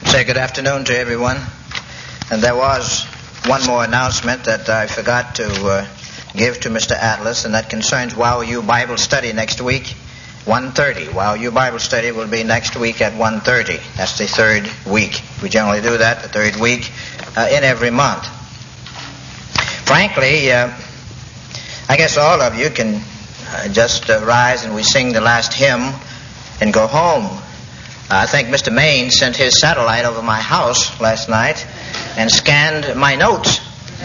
Say good afternoon to everyone. And there was one more announcement that I forgot to give to Mr. Atlas, and that concerns Wow You Bible Study next week, 1:30. Wow You Bible Study will be next week at 1:30. That's the third week. We generally do that the third week in every month. Frankly, I guess all of you can just rise and we sing the last hymn and go home. I think Mr. Maine sent his satellite over my house last night and scanned my notes.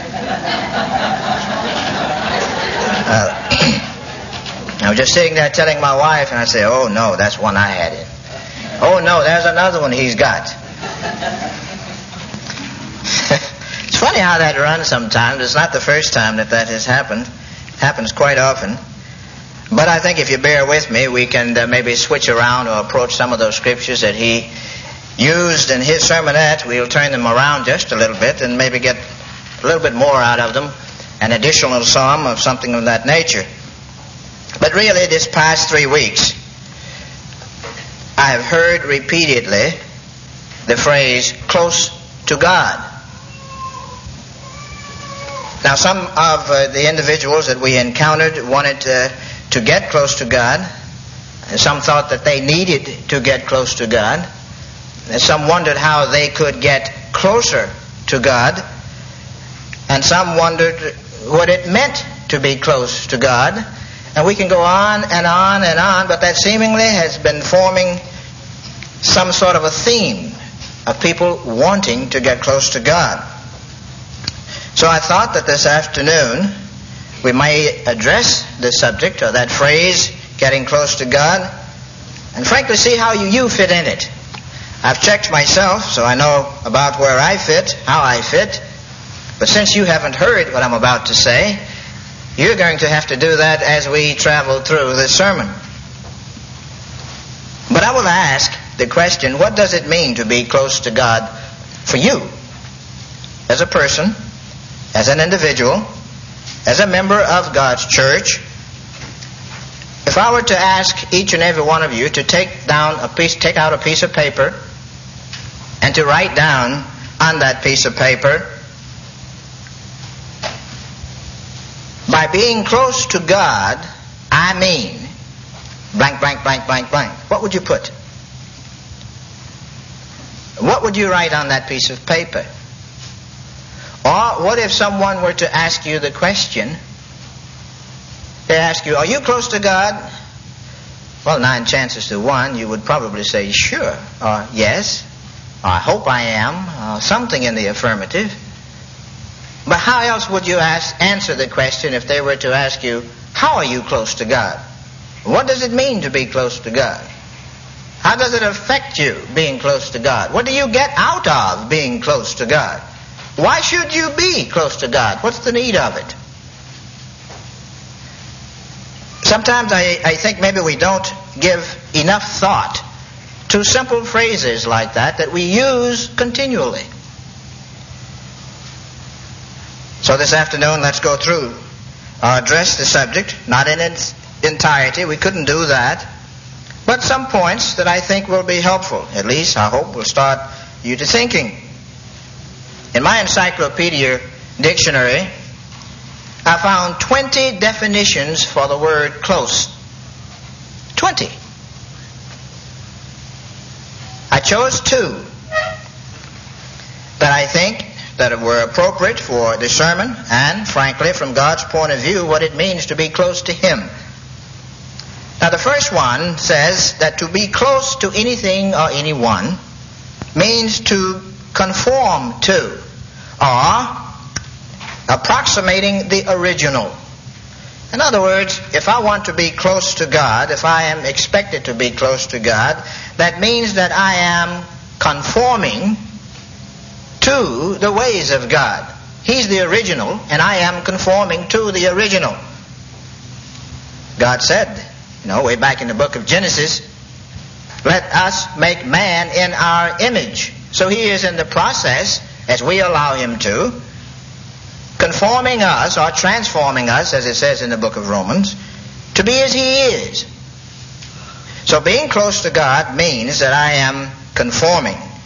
I was just sitting there telling my wife, and I said, "Oh no, that's one I had in. Oh no, there's another one he's got." It's funny how that runs sometimes. It's not the first time that has happened. It happens quite often. But I think if you bear with me, we can maybe switch around or approach some of those scriptures that he used in his sermonette. We'll turn them around just a little bit and maybe get a little bit more out of them, an additional psalm of something of that nature. But really, this past 3 weeks, I've heard repeatedly the phrase, close to God. Now, some of the individuals that we encountered wanted to get close to God. Some thought that they needed to get close to God. And some wondered how they could get closer to God. And some wondered what it meant to be close to God. And we can go on and on and on, but that seemingly has been forming some sort of a theme of people wanting to get close to God. So I thought that this afternoon we may address the subject, or that phrase, getting close to God, and frankly see how you fit in it. I've checked myself, so I know about where I fit, how I fit. But since you haven't heard what I'm about to say, you're going to have to do that as we travel through this sermon. But I will ask the question, what does it mean to be close to God for you? As a person, as an individual, as a member of God's church. If I were to ask each and every one of you to take out a piece of paper and to write down on that piece of paper, by being close to God, I mean blank, blank, blank, blank, blank. What would you put? What would you write on that piece of paper? Or what if someone were to ask you the question, they ask you, are you close to God? Well, 9 chances to 1, you would probably say, sure, or yes, or I hope I am, or something in the affirmative. But how else would you answer the question if they were to ask you, how are you close to God? What does it mean to be close to God? How does it affect you, being close to God? What do you get out of being close to God? Why should you be close to God? What's the need of it? Sometimes I think maybe we don't give enough thought to simple phrases like that we use continually. So this afternoon, let's go through or address the subject, not in its entirety. We couldn't do that. But some points that I think will be helpful. At least, I hope, will start you to thinking. In my encyclopedia dictionary, I found 20 definitions for the word close. 20. I chose 2 that I think that were appropriate for the sermon and, frankly, from God's point of view, what it means to be close to Him. Now, the first one says that to be close to anything or anyone means to conform to, or approximating the original. In other words, if I want to be close to God, if I am expected to be close to God, that means that I am conforming to the ways of God. He's the original, and I am conforming to the original. God said, way back in the book of Genesis, let us make man in our image. So He is in the process, as we allow Him to, conforming us or transforming us, as it says in the book of Romans, to be as He is. So being close to God means that I am conforming.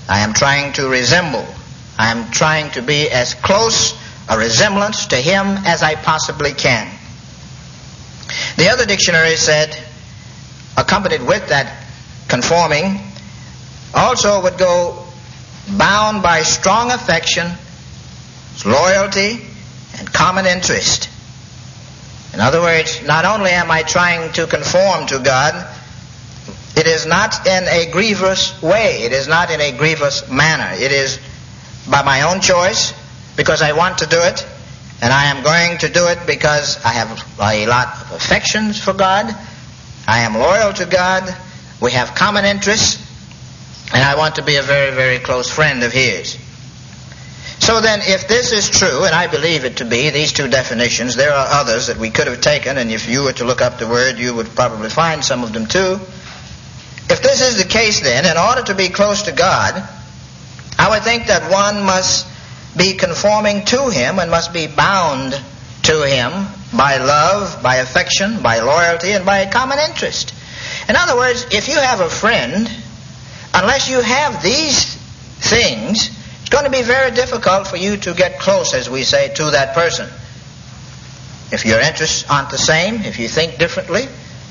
I am trying to resemble. I am trying to be as close a resemblance to him as I possibly can. The other dictionary said, accompanied with that conforming, also would go bound by strong affection, loyalty, and common interest. In other words, not only am I trying to conform to God, it is not in a grievous way. It is not in a grievous manner. It is by my own choice, because I want to do it, and I am going to do it because I have a lot of affections for God. I am loyal to God. We have common interests, and I want to be a very, very close friend of his. So then, if this is true, and I believe it to be, these two definitions, there are others that we could have taken, and if you were to look up the word, you would probably find some of them too. If this is the case then, in order to be close to God, I would think that one must be conforming to him and must be bound to him by love, by affection, by loyalty, and by a common interest. In other words, if you have a friend, unless you have these things, it's going to be very difficult for you to get close, as we say, to that person. If your interests aren't the same, if you think differently,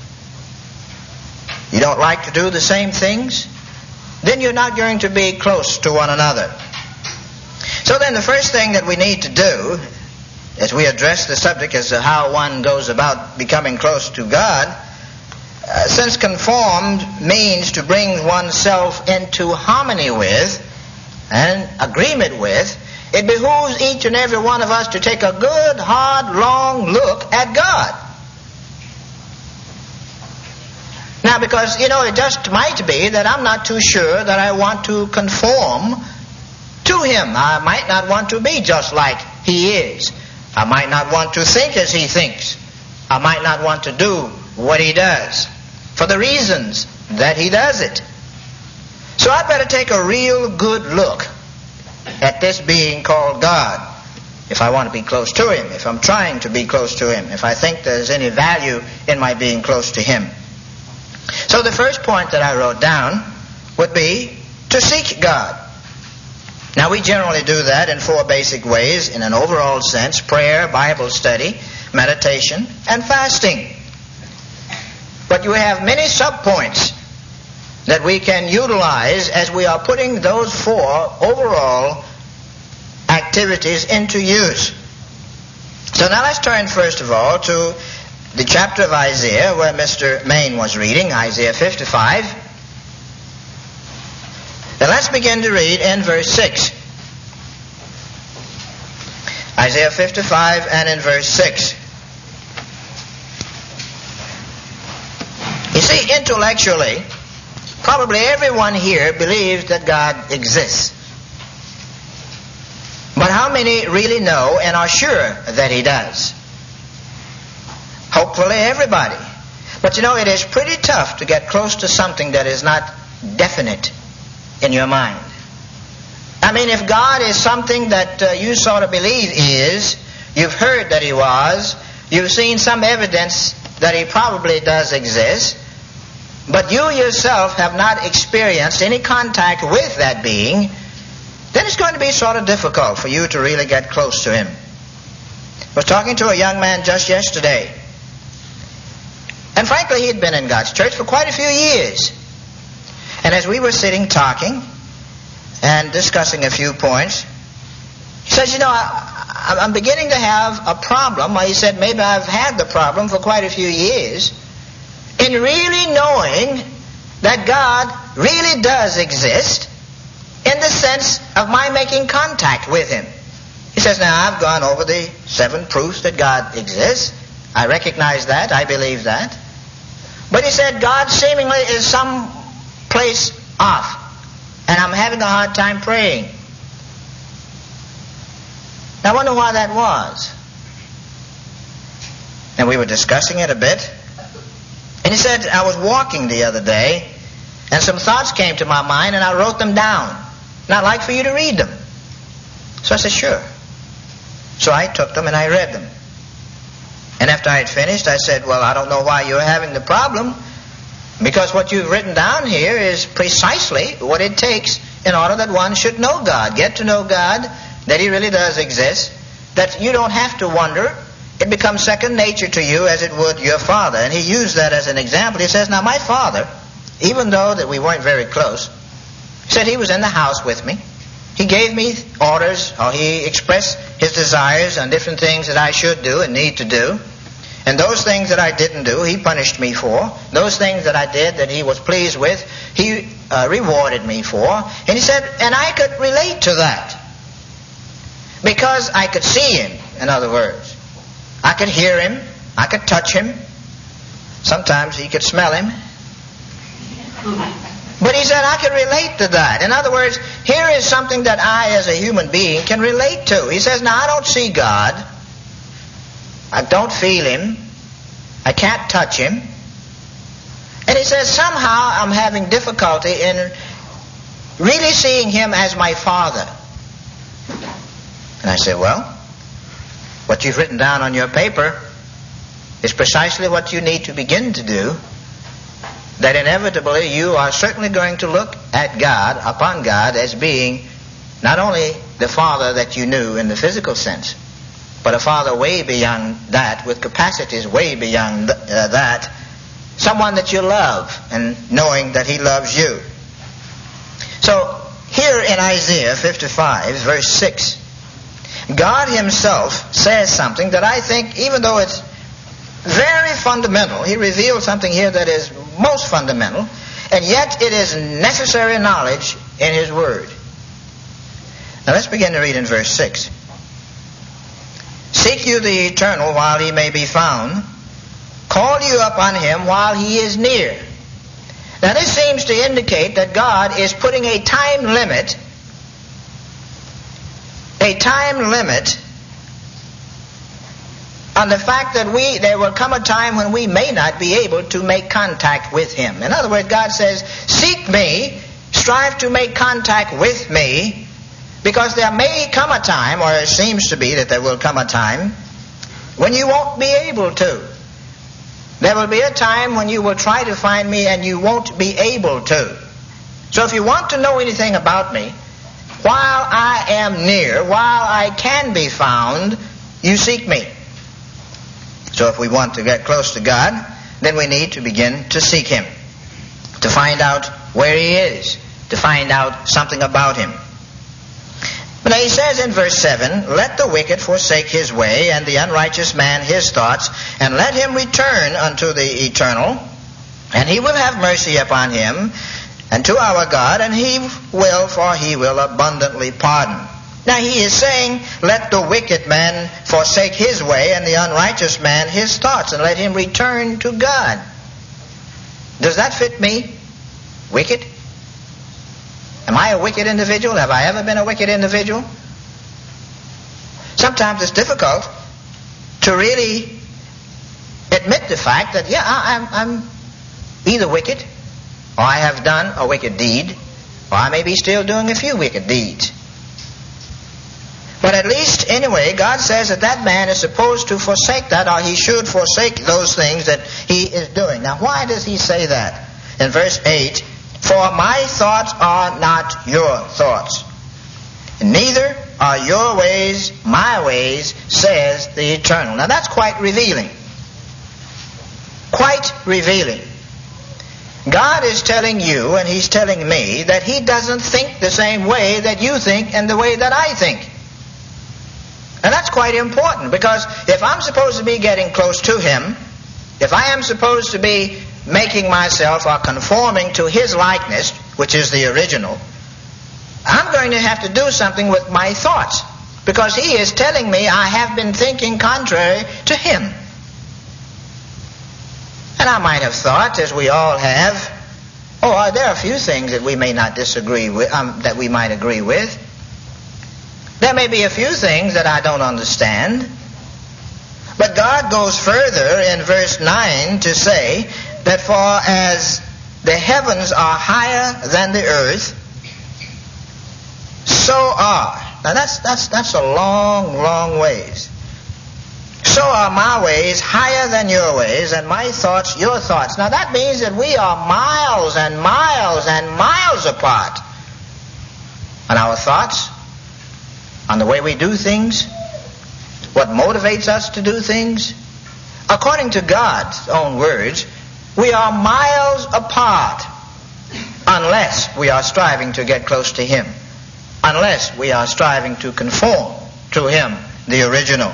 you don't like to do the same things, then you're not going to be close to one another. So then the first thing that we need to do, as we address the subject as to how one goes about becoming close to God, since conformed means to bring oneself into harmony with and agreement with, it behooves each and every one of us to take a good, hard, long look at God. Now, because, it just might be that I'm not too sure that I want to conform to him. I might not want to be just like he is. I might not want to think as he thinks. I might not want to do what he does for the reasons that he does it. So I'd better take a real good look at this being called God if I want to be close to him, if I'm trying to be close to him, if I think there's any value in my being close to him. So the first point that I wrote down would be to seek God. Now we generally do that in four basic ways in an overall sense: prayer, Bible study, meditation, and fasting. But you have many subpoints that we can utilize as we are putting those four overall activities into use. So now let's turn first of all to the chapter of Isaiah where Mr. Main was reading, Isaiah 55. And let's begin to read in verse 6. Isaiah 55 and in verse 6. You see, intellectually, probably everyone here believes that God exists. But how many really know and are sure that he does? Hopefully everybody. But it is pretty tough to get close to something that is not definite in your mind. I mean, if God is something that you sort of believe is, you've heard that he was, you've seen some evidence that he probably does exist, but you yourself have not experienced any contact with that being, then it's going to be sort of difficult for you to really get close to him. I was talking to a young man just yesterday. And frankly, he had been in God's church for quite a few years. And as we were sitting talking and discussing a few points, he says, I'm beginning to have a problem. Well, he said, maybe I've had the problem for quite a few years in really knowing that God really does exist in the sense of my making contact with him. He says, now I've gone over the 7 proofs that God exists. I recognize that. I believe that. But he said, God seemingly is some place off, and I'm having a hard time praying. Now I wonder why that was. And we were discussing it a bit. And he said, I was walking the other day, and some thoughts came to my mind, and I wrote them down. And I'd like for you to read them. So I said, sure. So I took them and I read them. And after I had finished, I said, well, I don't know why you're having the problem, because what you've written down here is precisely what it takes in order that one should know God, get to know God, that He really does exist, that you don't have to wonder. It becomes second nature to you as it would your father. And he used that as an example. He says, now my father, even though that we weren't very close, he said he was in the house with me. He gave me orders, or he expressed his desires on different things that I should do and need to do. And those things that I didn't do, he punished me for. Those things that I did that he was pleased with, he rewarded me for. And he said, and I could relate to that. Because I could see him, in other words. I could hear him. I could touch him. Sometimes he could smell him. But he said I could relate to that. In other words, here is something that I as a human being can relate to. He says, now I don't see God. I don't feel him. I can't touch him. And he says, somehow I'm having difficulty in really seeing him as my father. And I said, well, what you've written down on your paper is precisely what you need to begin to do. That inevitably you are certainly going to look at God, upon God, as being not only the Father that you knew in the physical sense, but a Father way beyond that, with capacities way beyond that. Someone that you love, and knowing that He loves you. So, here in Isaiah 55, verse 6, God Himself says something that I think, even though it's very fundamental, He reveals something here that is most fundamental, and yet it is necessary knowledge in His Word. Now let's begin to read in verse 6. Seek you the Eternal while He may be found. Call you upon Him while He is near. Now this seems to indicate that God is putting a time limit on the fact that there will come a time when we may not be able to make contact with Him. In other words, God says, seek me, strive to make contact with me, because there may come a time, or it seems to be that there will come a time, when you won't be able to. There will be a time when you will try to find me and you won't be able to. So if you want to know anything about me, while I am near, while I can be found, you seek me. So if we want to get close to God, then we need to begin to seek Him, to find out where He is, to find out something about Him. But He says in verse 7, let the wicked forsake his way, and the unrighteous man his thoughts, and let him return unto the Eternal, and He will have mercy upon him, and to our God, and He will, for He will abundantly pardon. Now He is saying, let the wicked man forsake his way, and the unrighteous man his thoughts, and let him return to God. Does that fit me? Wicked? Am I a wicked individual? Have I ever been a wicked individual? Sometimes it's difficult to really admit the fact that, I'm either wicked, or I have done a wicked deed, or I may be still doing a few wicked deeds. But at least, anyway, God says that man is supposed to forsake that, or he should forsake those things that he is doing. Now, why does he say that? In verse 8, for my thoughts are not your thoughts, neither are your ways my ways, says the Eternal. Now, that's quite revealing. Quite revealing. God is telling you, and He's telling me, that He doesn't think the same way that you think and the way that I think. And that's quite important, because if I'm supposed to be getting close to Him, if I am supposed to be making myself or conforming to His likeness, which is the original, I'm going to have to do something with my thoughts, because He is telling me I have been thinking contrary to Him. And I might have thought, as we all have, there are a few things that we may not disagree with, that we might agree with. There may be a few things that I don't understand. But God goes further in verse 9 to say that for as the heavens are higher than the earth, so are. Now that's a long, long ways. So are my ways higher than your ways, and my thoughts your thoughts. Now that means that we are miles and miles and miles apart. on our thoughts, on the way we do things, what motivates us to do things. According to God's own words, we are miles apart unless we are striving to get close to Him, unless we are striving to conform to Him, the original.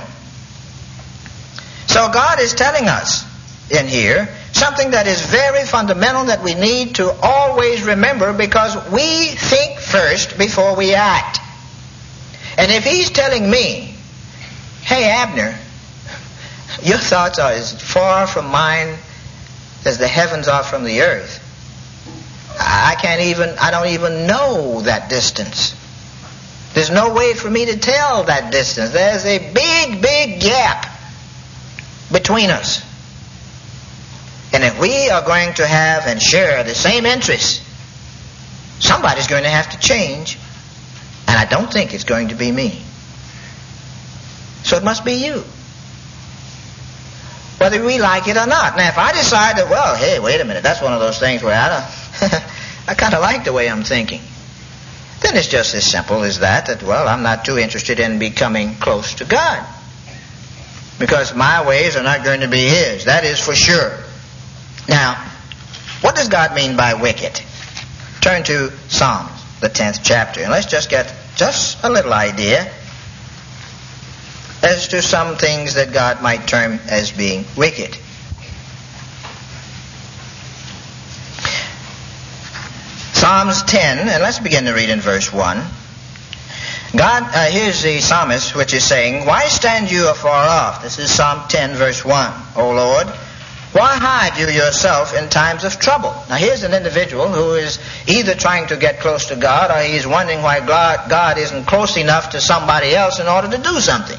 So God is telling us in here something that is very fundamental that we need to always remember, because we think first before we act. And if He's telling me, hey Abner, your thoughts are as far from mine as the heavens are from the earth, I don't even know that distance. There's no way for me to tell that distance. There's a big, big gap between us. And if we are going to have and share the same interests, somebody's going to have to change. And I don't think it's going to be me. So it must be you, whether we like it or not. Now, if I decide that, well, hey, wait a minute, that's one of those things where I kind of like the way I'm thinking, then it's just as simple as that, well, I'm not too interested in becoming close to God, because my ways are not going to be His. That is for sure. Now, what does God mean by wicked? Turn to Psalms, the 10th chapter, and let's just get just a little idea as to some things that God might term as being wicked. Psalms 10, and let's begin to read in verse 1. Here's the psalmist which is saying, why stand you afar off? This is Psalm 10, verse 1. O Lord, why hide you yourself in times of trouble? Now here's an individual who is either trying to get close to God, or he's wondering why God isn't close enough to somebody else in order to do something.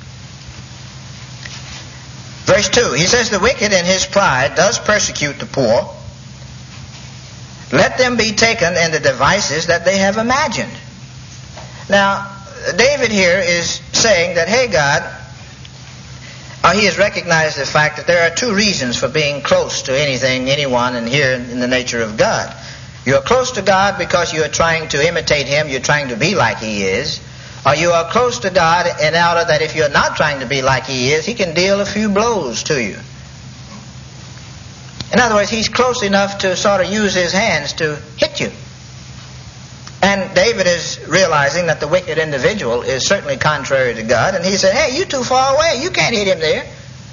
Verse 2, he says, the wicked in his pride does persecute the poor. Let them be taken in the devices that they have imagined. Now, David here is saying that, hey God, he has recognized the fact that there are two reasons for being close to anyone, and here in the nature of God. You're close to God because you are trying to imitate Him, you're trying to be like He is. Or you are close to God in order that if you're not trying to be like He is, He can deal a few blows to you. In other words, He's close enough to sort of use His hands to hit you. And David is realizing that the wicked individual is certainly contrary to God, and he said, hey, you're too far away. You can't hit him there.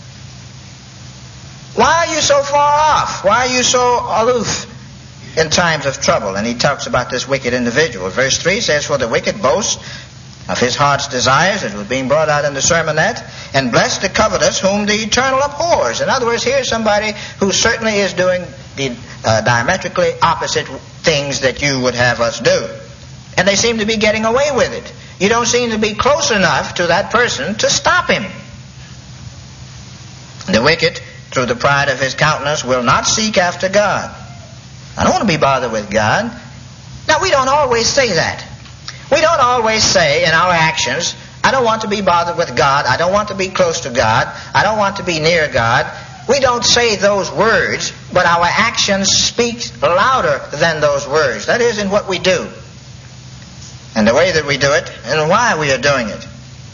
Why are you so far off? Why are you so aloof in times of trouble? And he talks about this wicked individual. Verse 3 says, for the wicked boasts of his heart's desires, it was being brought out in the sermonette, and bless the covetous whom the eternal abhors. In other words, here's somebody who certainly is doing the diametrically opposite things that you would have us do. And they seem to be getting away with it. You don't seem to be close enough to that person to stop him. The wicked, through the pride of his countenance, will not seek after God. I don't want to be bothered with God. Now, we don't always say that. We don't always say in our actions, I don't want to be bothered with God. I don't want to be close to God. I don't want to be near God. We don't say those words, but our actions speak louder than those words. That is in what we do, and the way that we do it, and why we are doing it.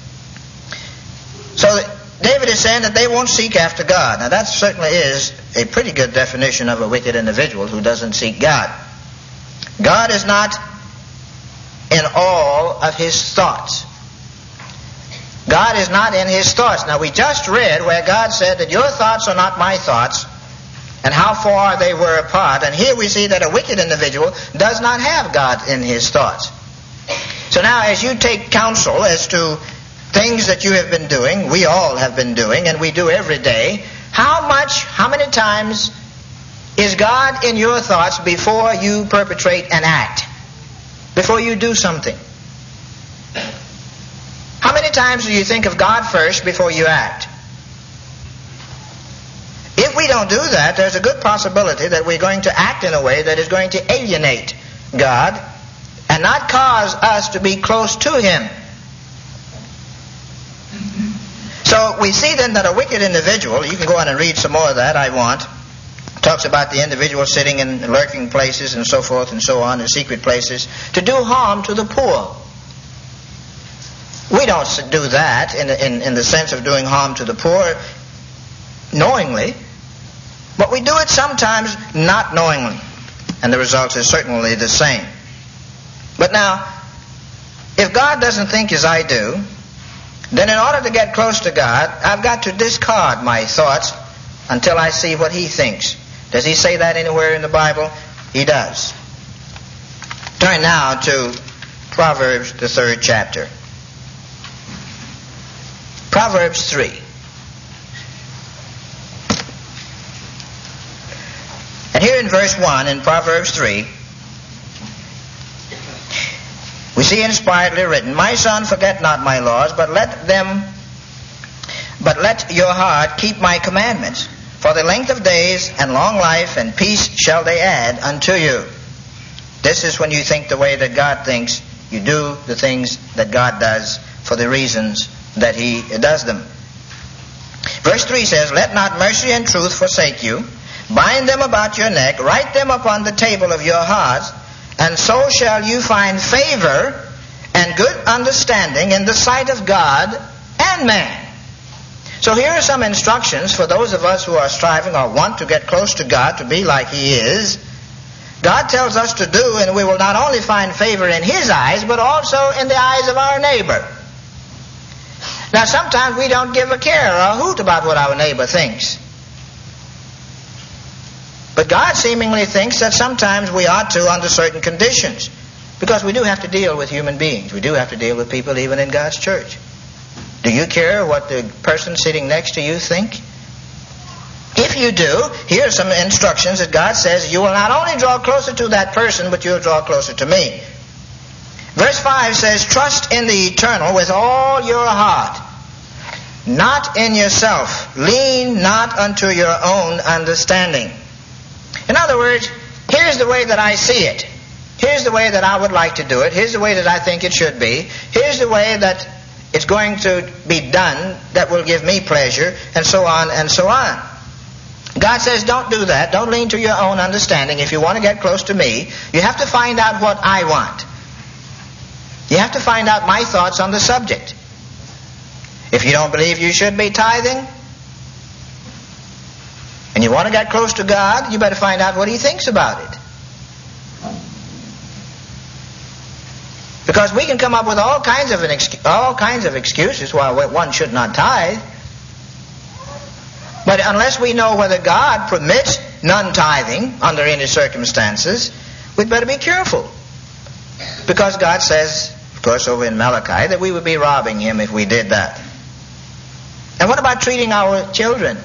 So David is saying that they won't seek after God. Now that certainly is a pretty good definition of a wicked individual who doesn't seek God. God is not in all of His thoughts. God is not in His thoughts. Now we just read where God said that your thoughts are not my thoughts, and how far they were apart. And here we see that a wicked individual does not have God in his thoughts. So now as you take counsel as to things that you have been doing, we all have been doing, and we do every day, how many times is God in your thoughts before you perpetrate an act? Before you do something? How many times do you think of God first before you act? If we don't do that, there's a good possibility that we're going to act in a way that is going to alienate God and not cause us to be close to Him. So we see then that a wicked individual, you can go on and read some more of that, I want, Talks about the individual sitting in lurking places and so forth and so on, in secret places, to do harm to the poor. We don't do that in the sense of doing harm to the poor knowingly, but we do it sometimes not knowingly, and the result is certainly the same. But now, if God doesn't think as I do, then in order to get close to God, I've got to discard my thoughts until I see what He thinks. Does He say that anywhere in the Bible? He does. Turn now to Proverbs, the 3rd chapter. Proverbs 3. And here in verse 1 in Proverbs 3, we see inspiredly written, "My son, forget not my laws, but let your heart keep my commandments. For the length of days and long life and peace shall they add unto you." This is when you think the way that God thinks. You do the things that God does for the reasons that He does them. Verse 3 says, "Let not mercy and truth forsake you. Bind them about your neck. Write them upon the table of your hearts. And so shall you find favor and good understanding in the sight of God and man." So here are some instructions for those of us who are striving or want to get close to God, to be like He is. God tells us to do, and we will not only find favor in His eyes, but also in the eyes of our neighbor. Now sometimes we don't give a care or a hoot about what our neighbor thinks. But God seemingly thinks that sometimes we ought to under certain conditions. Because we do have to deal with human beings. We do have to deal with people even in God's church. Do you care what the person sitting next to you think? If you do, here are some instructions that God says. You will not only draw closer to that person, but you'll draw closer to me. Verse 5 says, "Trust in the eternal with all your heart, not in yourself. Lean not unto your own understanding." In other words, here's the way that I see it. Here's the way that I would like to do it. Here's the way that I think it should be. Here's the way that it's going to be done that will give me pleasure, and so on and so on. God says, don't do that. Don't lean to your own understanding. If you want to get close to me, you have to find out what I want. You have to find out my thoughts on the subject. If you don't believe you should be tithing, and you want to get close to God, you better find out what He thinks about it. Because we can come up with all kinds of excuses why one should not tithe. But unless we know whether God permits non-tithing under any circumstances, we'd better be careful. Because God says, of course over in Malachi, that we would be robbing Him if we did that. And what about treating our children?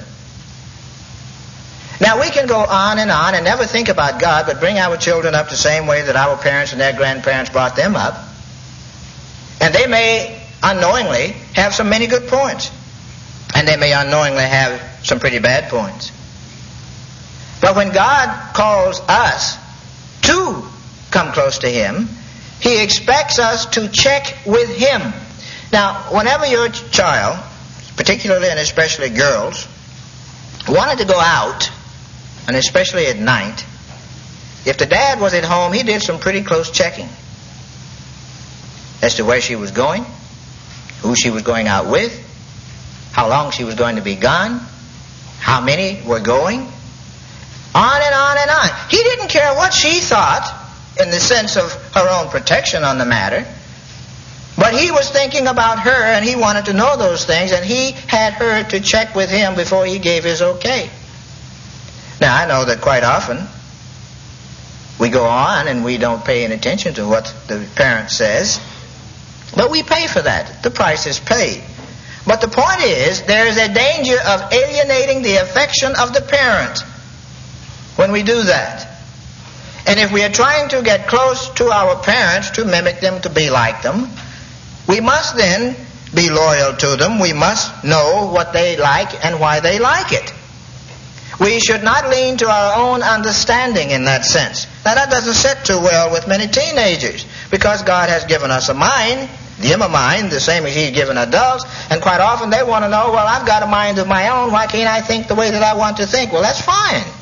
Now we can go on and never think about God, but bring our children up the same way that our parents and their grandparents brought them up. And they may unknowingly have some many good points. And they may unknowingly have some pretty bad points. But when God calls us to come close to Him, He expects us to check with Him. Now, whenever your child, particularly and especially girls, wanted to go out, and especially at night, if the dad was at home, he did some pretty close checking as to where she was going, who she was going out with, how long she was going to be gone, how many were going, on and on and on. He didn't care what she thought in the sense of her own protection on the matter, but he was thinking about her, and he wanted to know those things, and he had her to check with him before he gave his okay. Now, I know that quite often we go on and we don't pay any attention to what the parent says, but we pay for that. The price is paid. But the point is, there is a danger of alienating the affection of the parent when we do that. And if we are trying to get close to our parents, to mimic them, to be like them, we must then be loyal to them. We must know what they like and why they like it. We should not lean to our own understanding in that sense. Now that doesn't sit too well with many teenagers, because God has given us a mind, them a mind, the same as He's given adults, and quite often they want to know, well, I've got a mind of my own, why can't I think the way that I want to think? Well, that's fine.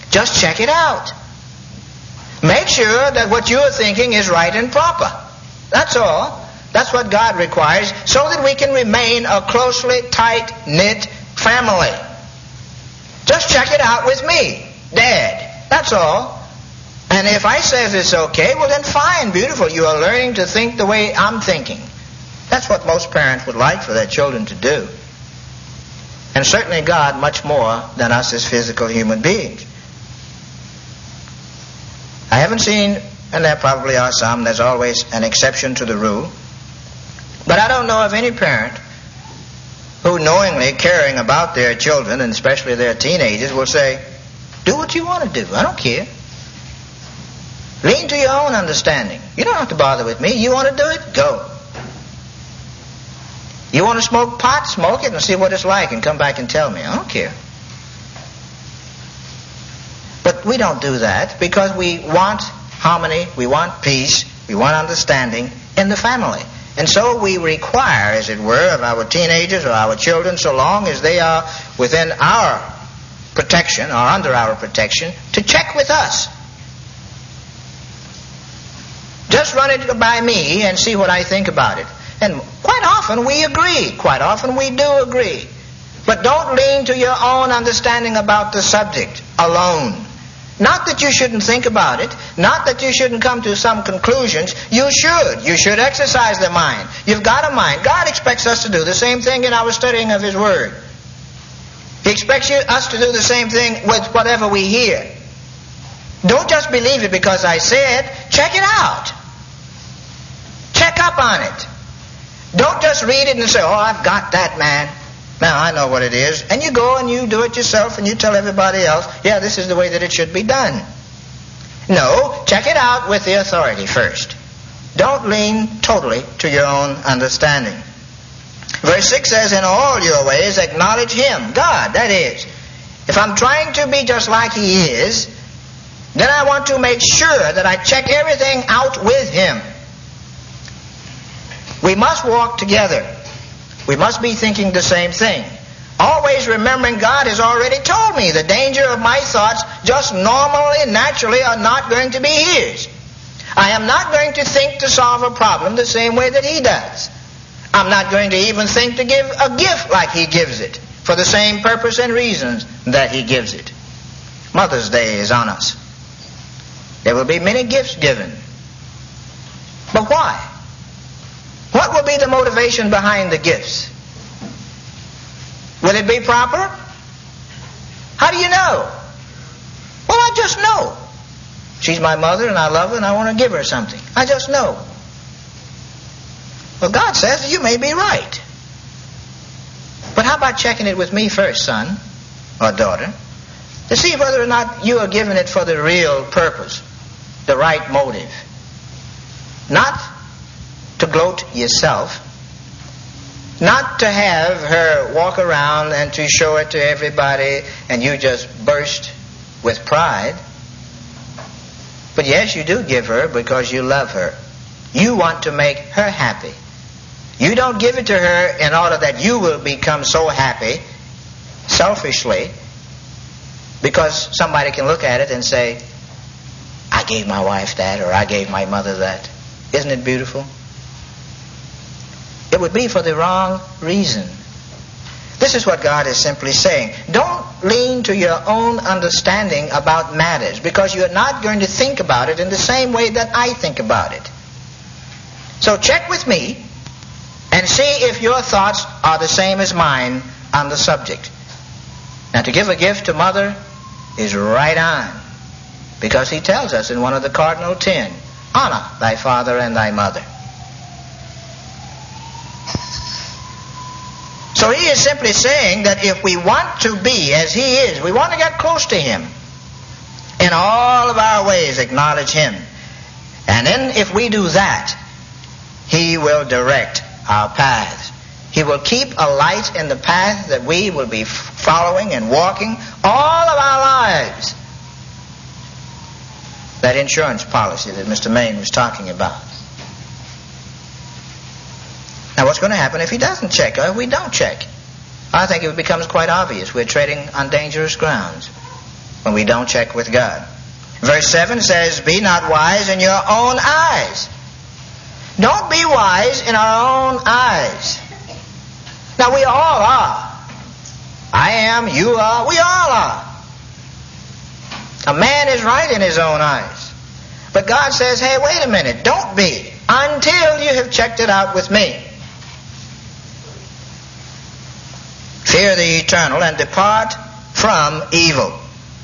Just check it out. Make sure that what you are thinking is right and proper. That's all. That's what God requires, so that we can remain a closely tight-knit family. Just check it out with me, Dad. That's all. And if I say it's okay, well then fine, beautiful. You are learning to think the way I'm thinking. That's what most parents would like for their children to do. And certainly God much more than us as physical human beings. I haven't seen, and there probably are some, there's always an exception to the rule, but I don't know of any parent who knowingly caring about their children, and especially their teenagers, will say, do what you want to do. I don't care. Lean to your own understanding. You don't have to bother with me. You want to do it? Go. You want to smoke pot? Smoke it and see what it's like and come back and tell me. I don't care. But we don't do that because we want harmony, we want peace, we want understanding in the family. And so we require, as it were, of our teenagers or our children, so long as they are within our protection or under our protection, to check with us. Just run it by me and see what I think about it. And quite often we agree. Quite often we do agree. But don't lean to your own understanding about the subject alone. Not that you shouldn't think about it. Not that you shouldn't come to some conclusions. You should. You should exercise the mind. You've got a mind. God expects us to do the same thing in our studying of His Word. He expects us to do the same thing with whatever we hear. Don't just believe it because I said. Check it out. Check up on it. Don't just read it and say, oh, I've got that, man. Now, I know what it is. And you go and you do it yourself and you tell everybody else, yeah, this is the way that it should be done. No, check it out with the authority first. Don't lean totally to your own understanding. Verse 6 says, in all your ways acknowledge Him, God, that is. If I'm trying to be just like He is, then I want to make sure that I check everything out with Him. We must walk together. We must be thinking the same thing. Always remembering God has already told me the danger of my thoughts just normally, naturally are not going to be His. I am not going to think to solve a problem the same way that He does. I'm not going to even think to give a gift like He gives it for the same purpose and reasons that He gives it. Mother's Day is on us. There will be many gifts given. But why? What will be the motivation behind the gifts? Will it be proper? How do you know? Well, I just know. She's my mother and I love her and I want to give her something. I just know. Well, God says you may be right. But how about checking it with me first, son or daughter, to see whether or not you are giving it for the real purpose, the right motive. Not to gloat yourself, not to have her walk around and to show it to everybody and you just burst with pride. But yes, you do give her because you love her. You want to make her happy. You don't give it to her in order that you will become so happy selfishly because somebody can look at it and say, I gave my wife that or I gave my mother that. Isn't it beautiful? It would be for the wrong reason. This is what God is simply saying. Don't lean to your own understanding about matters because you're not going to think about it in the same way that I think about it. So check with me and see if your thoughts are the same as mine on the subject. Now, to give a gift to mother is right on because He tells us in one of the cardinal 10, honor thy father and thy mother. So He is simply saying that if we want to be as He is, we want to get close to Him, in all of our ways acknowledge Him. And then if we do that, He will direct our paths. He will keep a light in the path that we will be following and walking all of our lives. That insurance policy that Mr. Maine was talking about. Now, what's going to happen if He doesn't check or if we don't check? I think it becomes quite obvious we're treading on dangerous grounds. when we don't check with God. Verse 7 says, be not wise in your own eyes. Don't be wise in our own eyes. Now we all are. I am, you are, we all are. A man is right in his own eyes. But God says, hey, wait a minute, don't be until you have checked it out with me. Fear the eternal and depart from evil.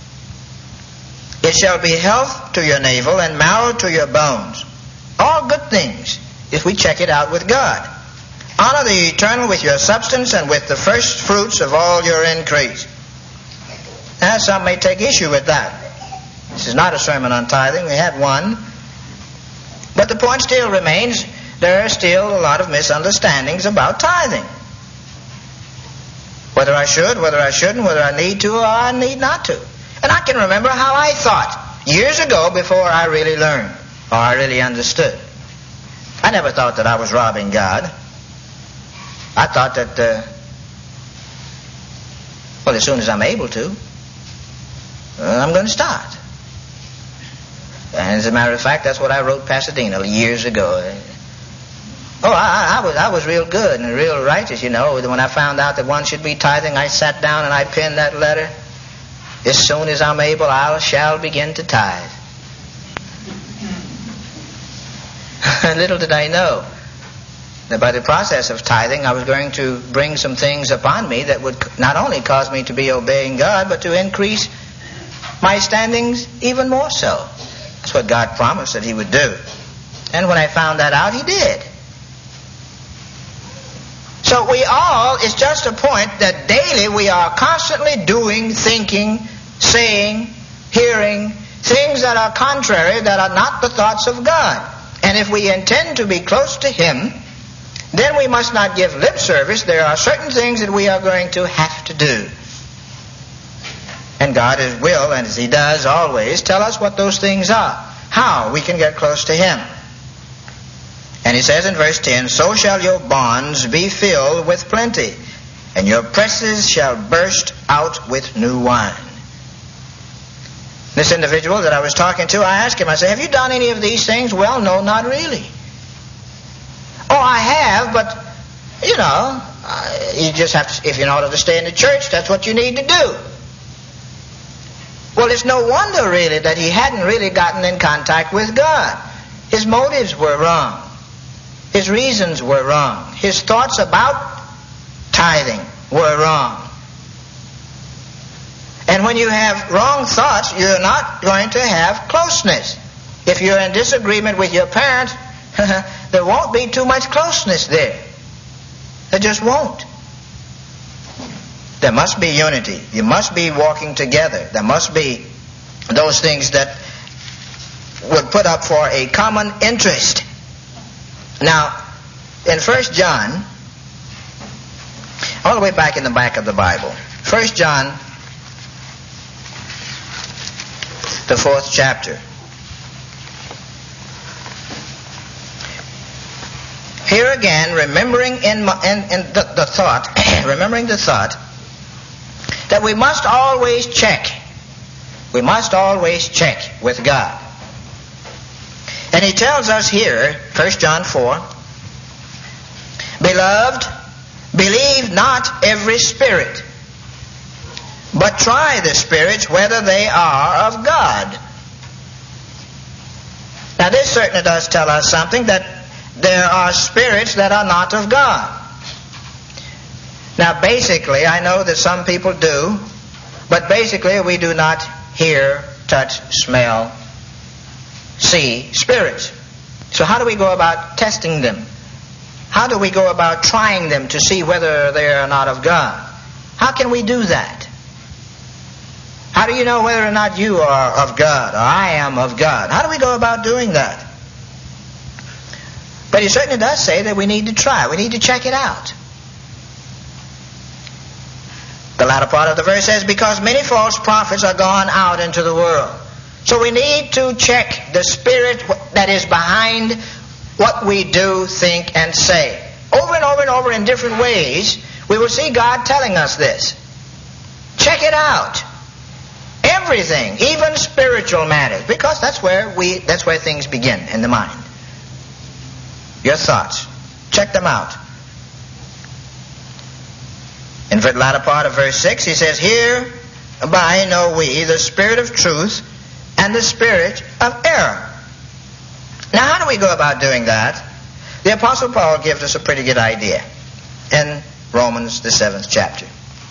It shall be health to your navel and marrow to your bones. All good things if we check it out with God. Honor the eternal with your substance and with the first fruits of all your increase. Now, some may take issue with that. This is not a sermon on tithing. We had one. But the point still remains, there are still a lot of misunderstandings about tithing. Whether I should, whether I shouldn't, whether I need to or I need not to. And I can remember how I thought years ago before I really learned or I really understood. I never thought that I was robbing God. I thought that, as soon as I'm able to, I'm going to start. And as a matter of fact, that's what I wrote Pasadena years ago. I was real good and real righteous, you know. When I found out that one should be tithing, I sat down and I penned that letter. As soon as I'm able, I shall begin to tithe. Little did I know that by the process of tithing, I was going to bring some things upon me that would not only cause me to be obeying God, but to increase my standings even more so. That's what God promised that He would do. And when I found that out, He did. So we all, it's just a point that daily we are constantly doing, thinking, saying, hearing, things that are contrary, that are not the thoughts of God. And if we intend to be close to Him, then we must not give lip service. There are certain things that we are going to have to do. And God will, and as He does always, tell us what those things are, how we can get close to Him. And He says in verse 10, so shall your barns be filled with plenty, and your presses shall burst out with new wine. This individual that I was talking to, I asked him, I said, have you done any of these things? Well, no, not really. Oh, I have, but, you just have to, if in order to stay in the church, that's what you need to do. Well, it's no wonder, really, that he hadn't really gotten in contact with God. His motives were wrong. His reasons were wrong. His thoughts about tithing were wrong. And when you have wrong thoughts, you're not going to have closeness. If you're in disagreement with your parents, there won't be too much closeness there. There just won't. There must be unity. You must be walking together. There must be those things that would put up for a common interest. Now, in 1 John, all the way back in the back of the Bible, 1 John, the 4th chapter. Here again, remembering the thought that we must always check. We must always check with God. And he tells us here, 1 John 4, Beloved, believe not every spirit, but try the spirits whether they are of God. Now this certainly does tell us something, that there are spirits that are not of God. Now basically, I know that some people do, but basically we do not hear, touch, smell, see spirits. So how do we go about testing them? How do we go about trying them to see whether they are not of God? How can we do that? How do you know whether or not you are of God or I am of God? How do we go about doing that? But he certainly does say that we need to try. We need to check it out. The latter part of the verse says, because many false prophets are gone out into the world. So we need to check the spirit that is behind what we do, think, and say. Over and over and over in different ways, we will see God telling us this. Check it out. everything, even spiritual matters, because that's where things begin in the mind. Your thoughts. Check them out. In the latter part of verse 6, he says, "Hereby know we the spirit of truth and the spirit of error." Now, how do we go about doing that? The Apostle Paul gives us a pretty good idea in Romans, the 7th chapter.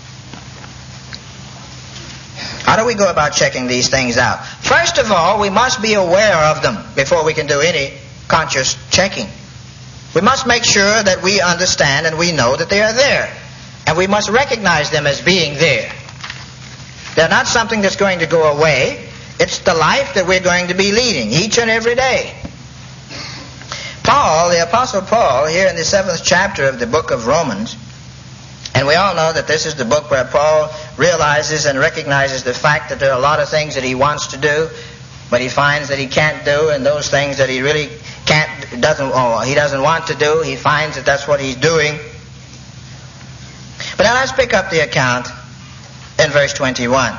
How do we go about checking these things out? First of all, we must be aware of them before we can do any conscious checking. We must make sure that we understand and we know that they are there. And we must recognize them as being there. They're not something that's going to go away. It's the life that we're going to be leading each and every day. Paul, the Apostle Paul, here in the 7th chapter of the book of Romans, and we all know that this is the book where Paul realizes and recognizes the fact that there are a lot of things that he wants to do, but he finds that he can't do, and those things that he really he doesn't want to do, he finds that that's what he's doing. But now let's pick up the account in verse 21.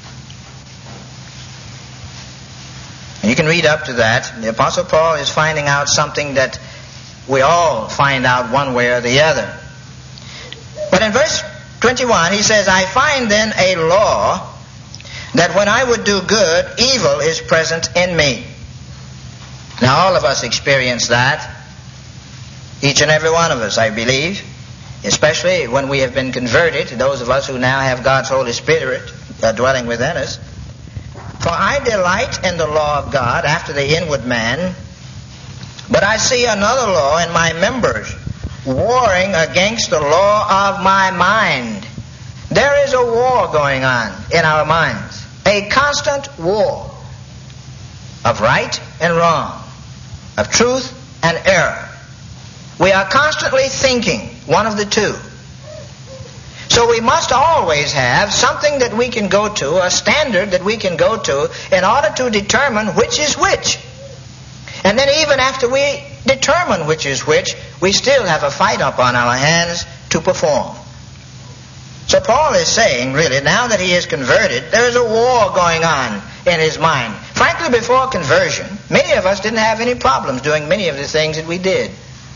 And you can read up to that. The Apostle Paul is finding out something that we all find out one way or the other. But in verse 21, he says, "I find then a law that when I would do good, evil is present in me." Now all of us experience that. Each and every one of us, I believe. Especially when we have been converted, those of us who now have God's Holy Spirit dwelling within us. "For I delight in the law of God after the inward man, but I see another law in my members, warring against the law of my mind." There is a war going on in our minds, a constant war of right and wrong, of truth and error. We are constantly thinking one of the two. So we must always have something that we can go to, a standard that we can go to in order to determine which is which. And then even after we determine which is which, we still have a fight up on our hands to perform. So Paul is saying, really, now that he is converted, there is a war going on in his mind. Frankly, before conversion, many of us didn't have any problems doing many of the things that we did.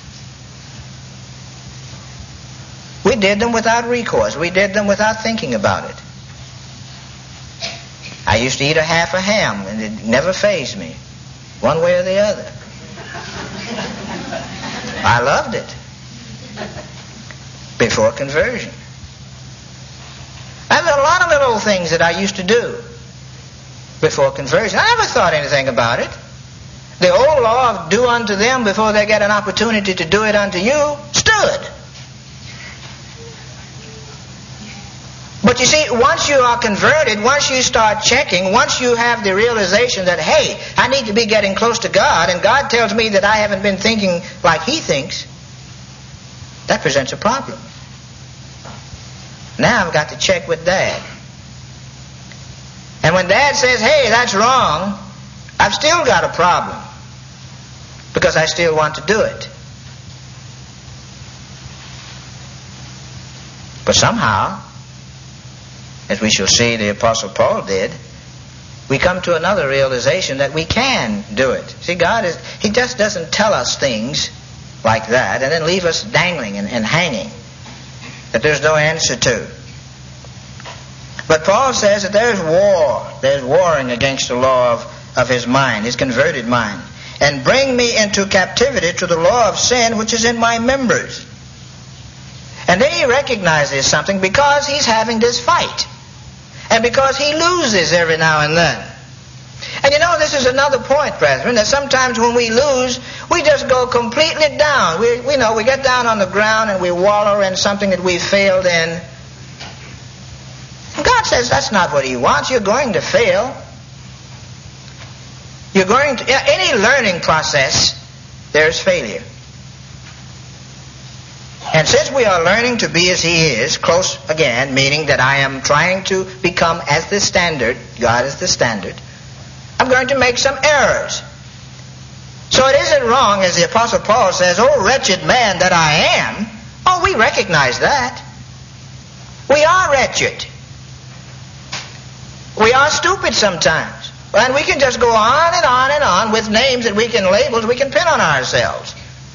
We did them without recourse. We did them without thinking about it. I used to eat a half a ham, and it never fazed me, one way or the other. I loved it before conversion. There were a lot of little things that I used to do before conversion. I never thought anything about it. The old law of do unto them before they get an opportunity to do it unto you stood. But you see, once you are converted, once you start checking, once you have the realization that, hey, I need to be getting close to God, and God tells me that I haven't been thinking like He thinks, that presents a problem. Now I've got to check with Dad. And when Dad says, hey, that's wrong, I've still got a problem, because I still want to do it. But somehow, as we shall see the Apostle Paul did, we come to another realization that we can do it. See, He just doesn't tell us things like that and then leave us dangling and hanging that there's no answer to. But Paul says that there's war. There's warring against the law of his mind, his converted mind. And bring me into captivity to the law of sin which is in my members. And then he recognizes something because he's having this fight. And because he loses every now and then. And you know, this is another point, brethren, that sometimes when we lose, we just go completely down. We get down on the ground and we wallow in something that we failed in. And God says that's not what He wants. You're going to fail. Any learning process, there's failure. And since we are learning to be as He is, close again, meaning that I am trying to become as the standard, God is the standard, I'm going to make some errors. So it isn't wrong, as the Apostle Paul says, oh, wretched man that I am. Oh, we recognize that. We are wretched. We are stupid sometimes. And we can just go on and on and on with names that we can labels we can pin on ourselves.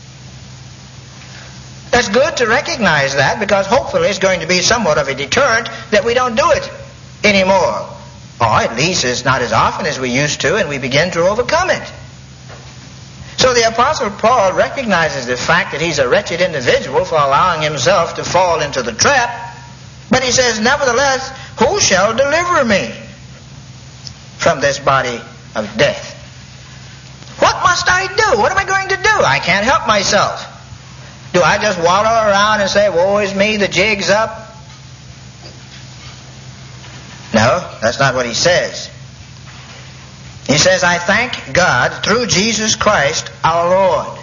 That's good to recognize that, because hopefully it's going to be somewhat of a deterrent that we don't do it anymore. Or at least it's not as often as we used to, and we begin to overcome it. So the Apostle Paul recognizes the fact that he's a wretched individual for allowing himself to fall into the trap. But he says, nevertheless, who shall deliver me from this body of death? What must I do? What am I going to do? I can't help myself. Do I just wallow around and say, woe is me, the jig's up? No, that's not what he says. He says, I thank God through Jesus Christ our Lord.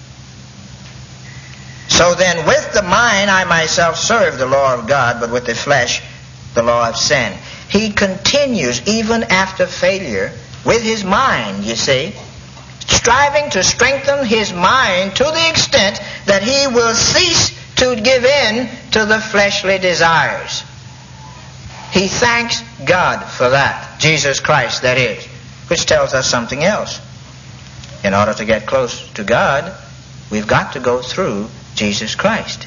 So then with the mind I myself serve the law of God, but with the flesh the law of sin. He continues even after failure with his mind, you see, striving to strengthen his mind to the extent that he will cease to give in to the fleshly desires. He thanks God for that. Jesus Christ, that is. Which tells us something else. In order to get close to God, we've got to go through Jesus Christ.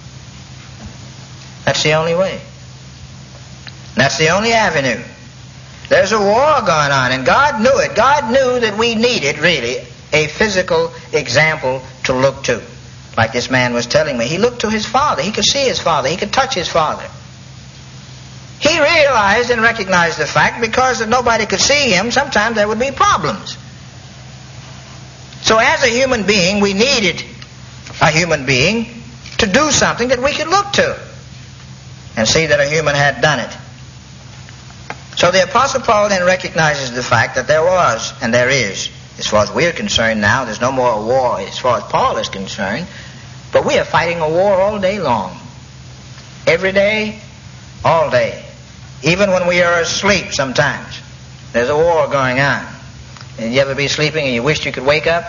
That's the only way. That's the only avenue. There's a war going on, and God knew it. God knew that we needed, really, a physical example to look to. Like this man was telling me. He looked to his father. He could see his father. He could touch his father. He realized and recognized the fact, because that nobody could see him, sometimes there would be problems. So as a human being, we needed a human being to do something that we could look to and see that a human had done it. So the Apostle Paul then recognizes the fact that there was, and there is, as far as we're concerned now, there's no more a war as far as Paul is concerned, but we are fighting a war all day long. Every day, all day. Even when we are asleep sometimes, there's a war going on. And you ever be sleeping and you wished you could wake up?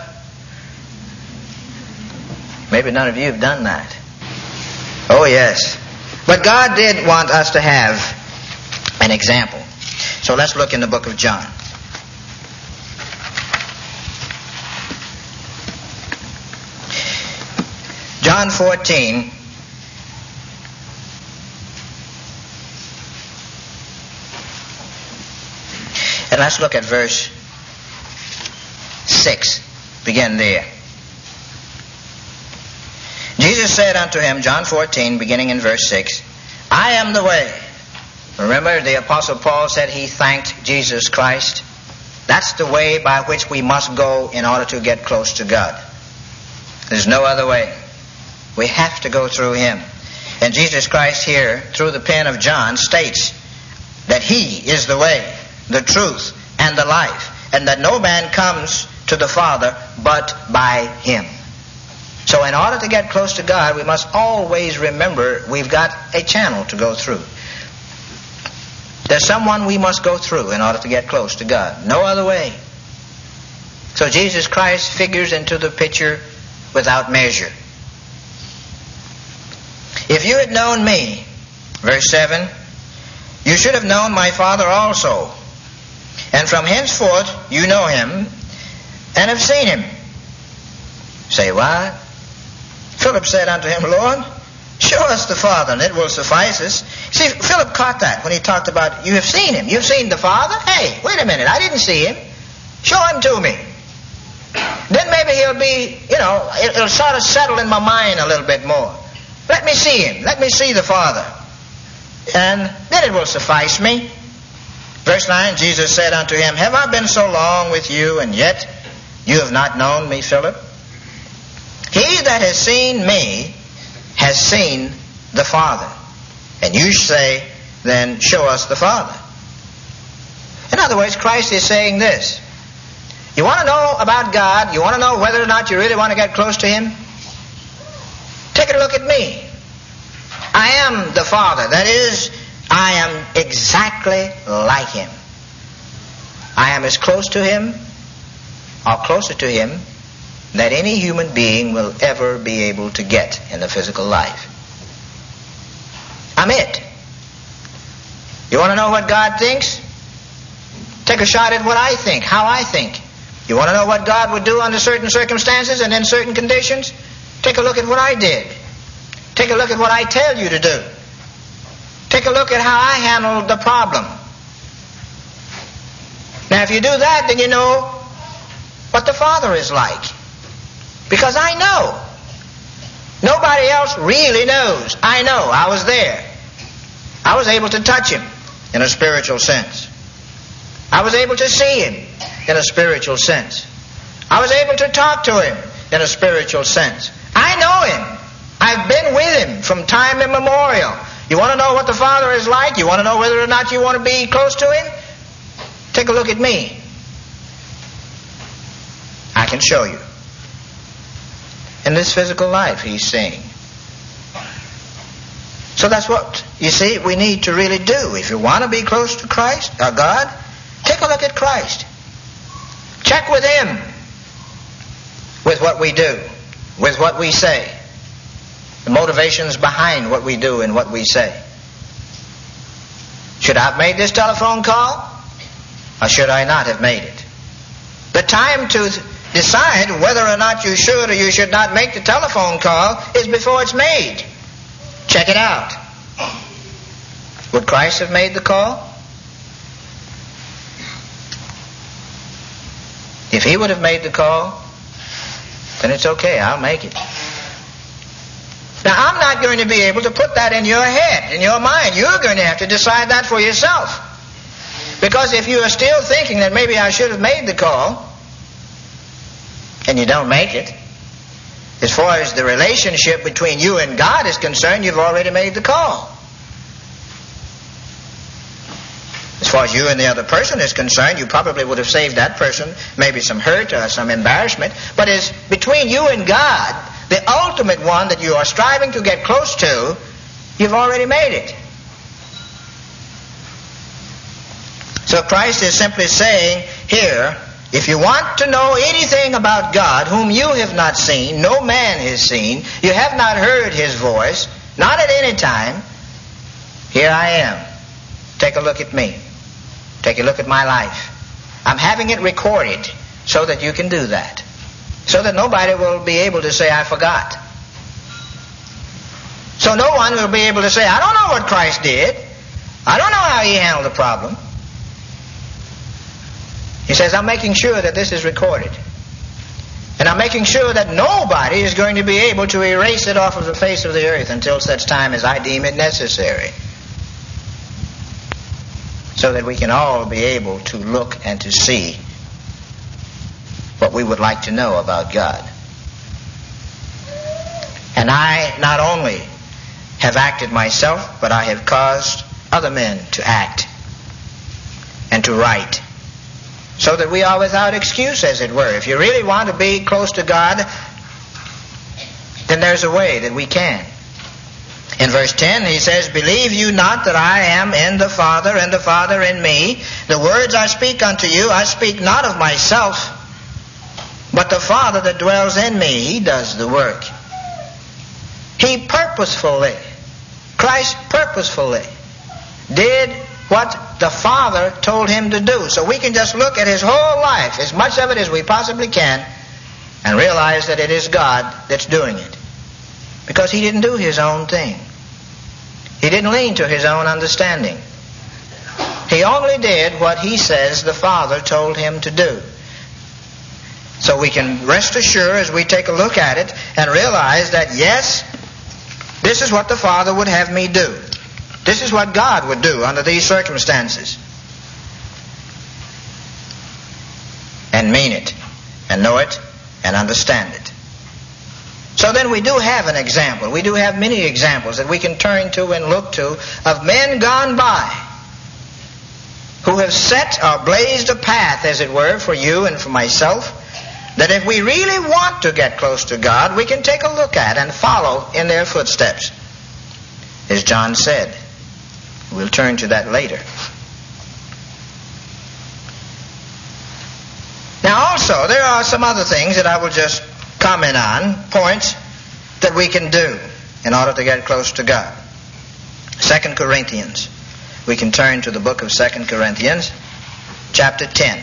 Maybe none of you have done that. Oh, yes. But God did want us to have an example. So let's look in the book of John. John 14. And let's look at verse 6. Begin there. Jesus said unto him, John 14, beginning in verse 6, I am the way. Remember, the Apostle Paul said he thanked Jesus Christ. That's the way by which we must go in order to get close to God. There's no other way. We have to go through him. And Jesus Christ here, through the pen of John, states that he is the way, the truth, and the life, and that no man comes to the Father but by him. So in order to get close to God, we must always remember we've got a channel to go through. There's someone we must go through in order to get close to God. No other way. So Jesus Christ figures into the picture without measure. If you had known me, verse 7, you should have known my Father also. And from henceforth you know him and have seen him. Say what? Philip said unto him, Lord, show us the Father, and it will suffice us. See, Philip caught that when he talked about, you have seen him. You've seen the Father? Hey, wait a minute, I didn't see him. Show him to me. Then maybe he'll be, it'll sort of settle in my mind a little bit more. Let me see him. Let me see the Father. And then it will suffice me. Verse 9, Jesus said unto him, have I been so long with you, and yet you have not known me, Philip? He that has seen me has seen the Father. And you say, then show us the Father. In other words, Christ is saying this. You want to know about God? You want to know whether or not you really want to get close to him? Take a look at me. I am the Father. That is, I am exactly like him. I am as close to him, or closer to him, that any human being will ever be able to get in the physical life. I'm it. You want to know what God thinks? Take a shot at what I think, how I think. You want to know what God would do under certain circumstances and in certain conditions? Take a look at what I did. Take a look at what I tell you to do. Take a look at how I handled the problem. Now, if you do that, then you know what the Father is like. Because I know. Nobody else really knows. I know. I was there. I was able to touch him in a spiritual sense. I was able to see him in a spiritual sense. I was able to talk to him in a spiritual sense. I know him. I've been with him from time immemorial. You want to know what the Father is like? You want to know whether or not you want to be close to him? Take a look at me. I can show you. In this physical life, he's saying. So that's what, you see, we need to really do. If you want to be close to Christ, or God, take a look at Christ. Check with him. With what we do. With what we say. The motivations behind what we do and what we say. Should I have made this telephone call? Or should I not have made it? The time to decide whether or not you should or you should not make the telephone call is before it's made. Check it out. Would Christ have made the call? If he would have made the call, then it's okay, I'll make it. Now, I'm not going to be able to put that in your head, in your mind. You're going to have to decide that for yourself. Because if you are still thinking that maybe I should have made the call, and you don't make it, as far as the relationship between you and God is concerned, you've already made the call. As far as you and the other person is concerned, you probably would have saved that person maybe some hurt or some embarrassment. But as between you and God, the ultimate one that you are striving to get close to, you've already made it. So Christ is simply saying here, if you want to know anything about God, whom you have not seen, no man has seen, you have not heard his voice, not at any time, here I am. Take a look at me. Take a look at my life. I'm having it recorded so that you can do that. So that nobody will be able to say, I forgot. So no one will be able to say, I don't know what Christ did. I don't know how he handled the problem. He says, I'm making sure that this is recorded. And I'm making sure that nobody is going to be able to erase it off of the face of the earth until such time as I deem it necessary. So that we can all be able to look and to see what we would like to know about God. And I not only have acted myself, but I have caused other men to act and to write. So that we are without excuse, as it were. If you really want to be close to God, then there's a way that we can. In verse 10, he says, Believe you not that I am in the Father, and the Father in me? The words I speak unto you, I speak not of myself, but the Father that dwells in me, he does the work. He purposefully, Christ purposefully, did what the Father told him to do. So we can just look at his whole life, as much of it as we possibly can, and realize that it is God that's doing it. Because he didn't do his own thing. He didn't lean to his own understanding. He only did what he says the Father told him to do. So we can rest assured as we take a look at it and realize that, yes, this is what the Father would have me do. This is what God would do under these circumstances. And mean it, and know it, and understand it. So then we do have an example. We do have many examples that we can turn to and look to of men gone by who have set or blazed a path, as it were, for you and for myself, that if we really want to get close to God, we can take a look at and follow in their footsteps. As John said. We'll turn to that later. Now also, there are some other things that I will just comment on, points that we can do in order to get close to God. 2 Corinthians. We can turn to the book of 2 Corinthians, chapter 10.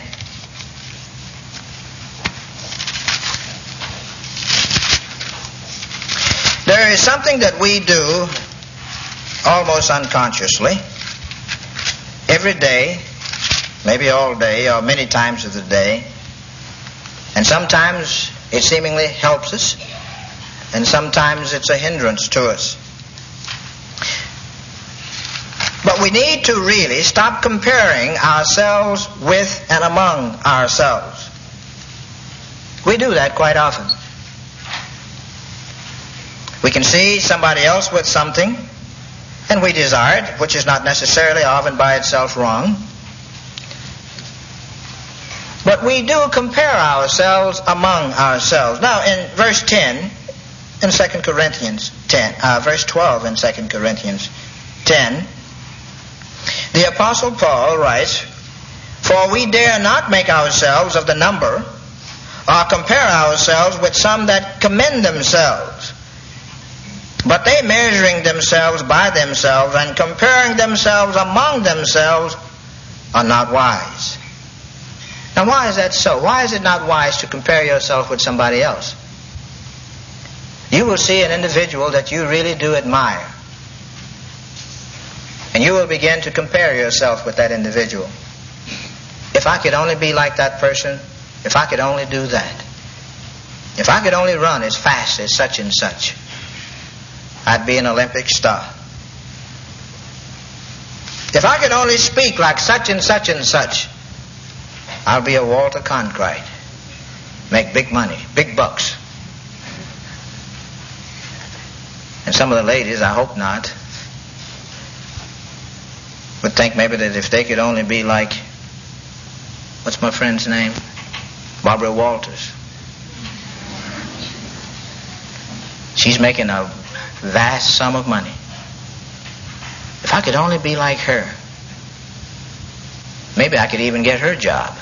There is something that we do almost unconsciously every day, maybe all day or many times of the day, and sometimes it seemingly helps us, and sometimes it's a hindrance to us. But we need to really stop comparing ourselves with and among ourselves. We do that quite often. We can see somebody else with something, and we desire it, which is not necessarily often by itself wrong. But we do compare ourselves among ourselves. Now, in verse 10, in 2 Corinthians 10, verse 12 in 2 Corinthians 10, the Apostle Paul writes, "For we dare not make ourselves of the number, or compare ourselves with some that commend themselves. But they, measuring themselves by themselves and comparing themselves among themselves, are not wise." Now, why is that so? Why is it not wise to compare yourself with somebody else? You will see an individual that you really do admire, and you will begin to compare yourself with that individual. If I could only be like that person, if I could only do that, if I could only run as fast as such and such, I'd be an Olympic star. If I could only speak like such and such and such, I'll be a Walter Cronkite. Make big money, big bucks. And some of the ladies, I hope not, would think maybe that if they could only be like, what's my friend's name? Barbara Walters. She's making a vast sum of money. If I could only be like her, maybe I could even get her job.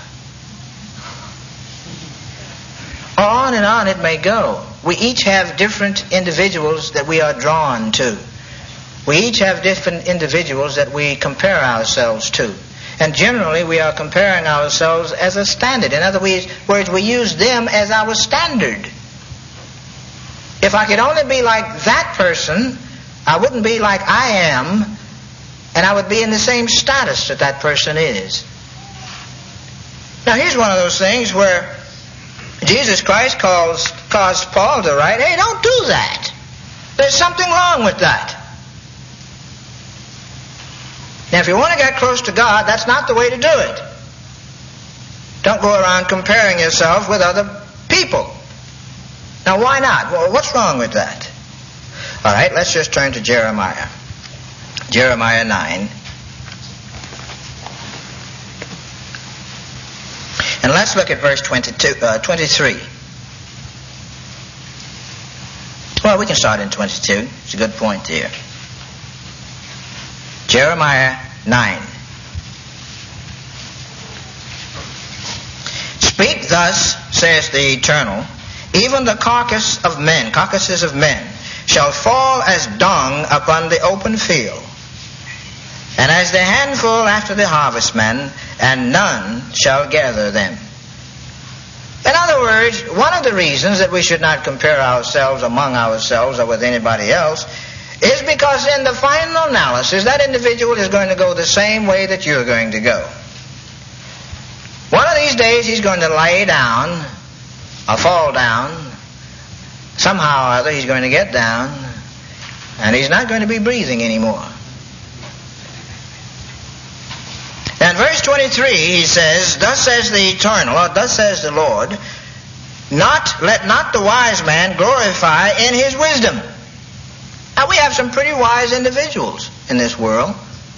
On and on it may go. We each have different individuals that we are drawn to. We each have different individuals that we compare ourselves to. And generally we are comparing ourselves as a standard. In other words, we use them as our standard. If I could only be like that person, I wouldn't be like I am, and I would be in the same status that that person is. Now here's one of those things where Jesus Christ caused Paul to write, "Hey, don't do that. There's something wrong with that." Now if you want to get close to God, that's not the way to do it. Don't go around comparing yourself with other people. Now, why not? Well, what's wrong with that? All right, let's just turn to Jeremiah. Jeremiah 9. And let's look at verse 23. Well, we can start in 22. It's a good point here. Jeremiah 9. "Speak thus, says the Eternal, even the carcasses of men, shall fall as dung upon the open field, and as the handful after the harvestman, and none shall gather them." In other words, one of the reasons that we should not compare ourselves among ourselves or with anybody else is because in the final analysis, that individual is going to go the same way that you're going to go. One of these days he's going to lay down or fall down. Somehow or other he's going to get down, and he's not going to be breathing anymore. And verse 23 he says, "Thus says the Eternal," or thus says the Lord, "Let not the wise man glorify in his wisdom." Now we have some pretty wise individuals in this world.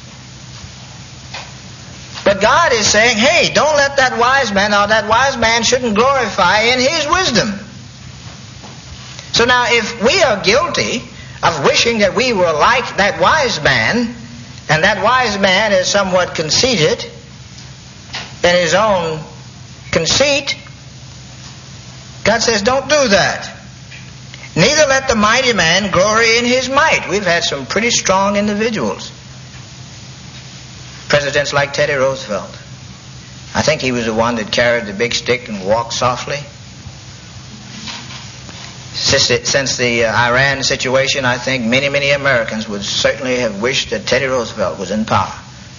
But God is saying, hey, don't let that wise man, or that wise man shouldn't glorify in his wisdom. So now if we are guilty of wishing that we were like that wise man, and that wise man is somewhat conceited in his own conceit, God says, don't do that. Neither let the mighty man glory in his might. We've had some pretty strong individuals. Presidents like Teddy Roosevelt. I think he was the one that carried the big stick and walked softly. Since the Iran situation, I think many, many Americans would certainly have wished that Teddy Roosevelt was in power.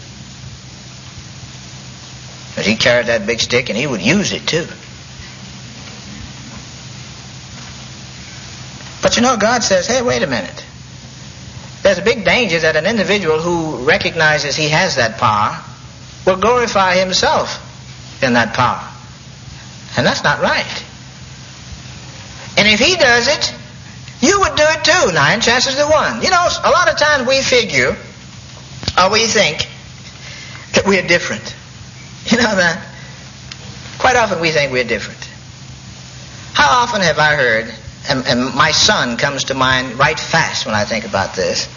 But he carried that big stick and he would use it too. But you know, God says, hey, wait a minute. There's a big danger that an individual who recognizes he has that power will glorify himself in that power. And that's not right. And if he does it, you would do it too, 9 chances to 1. You know, a lot of times we figure, or we think, that we're different. You know that? Quite often we think we're different. How often have I heard, and my son comes to mind right fast when I think about this,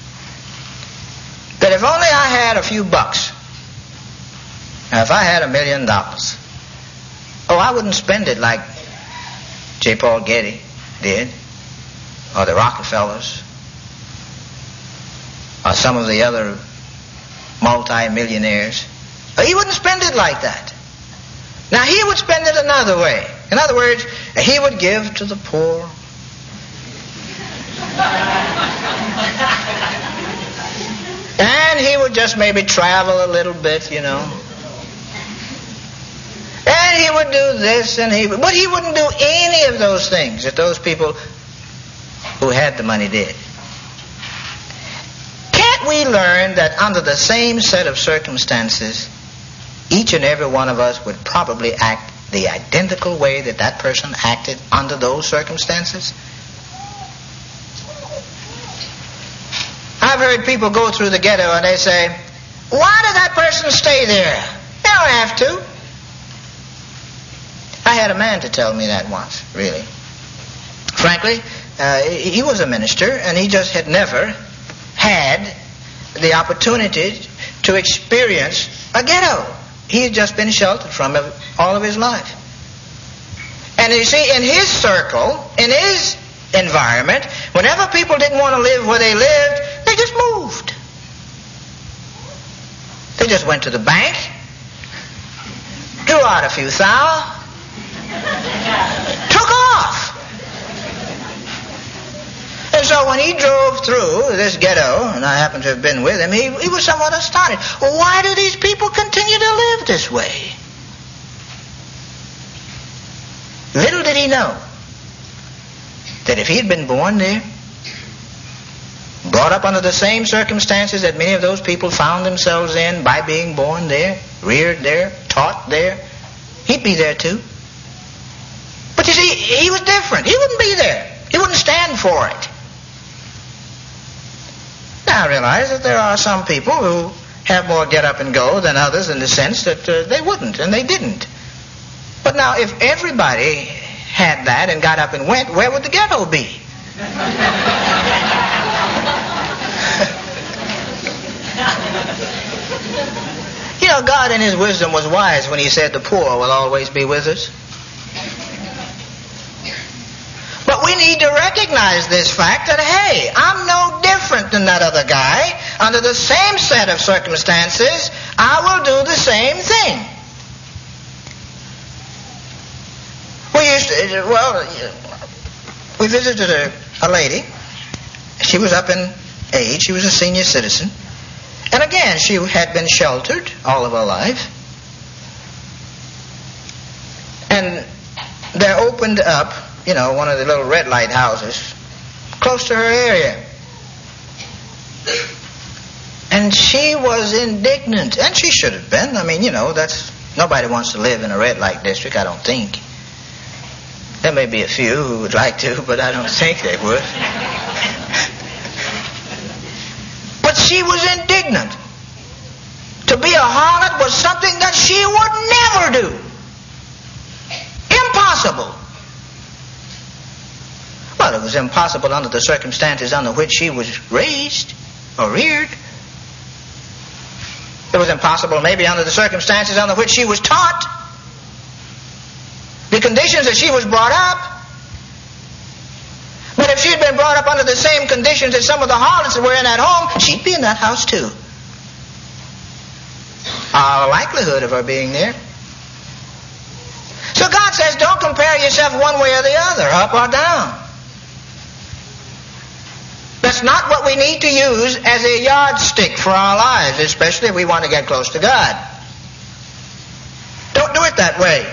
that if only I had a few bucks, if I had $1 million, I wouldn't spend it like J. Paul Getty did, or the Rockefellers, or some of the other multi-millionaires. He wouldn't spend it like that. Now, he would spend it another way. In other words, he would give to the poor. And he would just maybe travel a little bit, you know. And he would do this, but he wouldn't do any of those things that those people who had the money did. Can't we learn that under the same set of circumstances, each and every one of us would probably act the identical way that that person acted under those circumstances? I've heard people go through the ghetto and they say, why did that person stay there? They don't have to. I had a man to tell me that once, really. Frankly, he was a minister, and he just had never had the opportunity to experience a ghetto. He had just been sheltered from it all of his life. And you see, in his circle, in his environment, whenever people didn't want to live where they lived, they just moved. They just went to the bank, drew out a few thou, took off. And so when he drove through this ghetto, and I happened to have been with him, he was somewhat astonished. Well, why do these people continue to live this way? Little did he know that if he had been born there, brought up under the same circumstances that many of those people found themselves in by being born there, reared there, taught there, he'd be there too. But you see, he was different. He wouldn't be there. He wouldn't stand for it. Now I realize that there are some people who have more get up and go than others in the sense that they wouldn't, and they didn't. But now if everybody had that and got up and went, where would the ghetto be? You know, God in his wisdom was wise when he said the poor will always be with us. But we need to recognize this fact that, hey, I'm no different than that other guy. Under the same set of circumstances, I will do the same thing. We visited a lady. She was up in age. She was a senior citizen. And again, she had been sheltered all of her life. And there opened up, one of the little red light houses close to her area. And she was indignant. And she should have been. Nobody wants to live in a red light district, I don't think. There may be a few who would like to, but I don't think they would. But she was indignant. To be a harlot was something that she would never do. Impossible. Well, it was impossible under the circumstances under which she was raised or reared. It was impossible maybe under the circumstances under which she was taught. The conditions that she was brought up. But if she had been brought up under the same conditions as some of the harlots that were in that home, she'd be in that house too. A likelihood of her being there So God says, don't compare yourself one way or the other, up or down. That's not what we need to use as a yardstick for our lives, especially if we want to get close to God. Don't do it that way.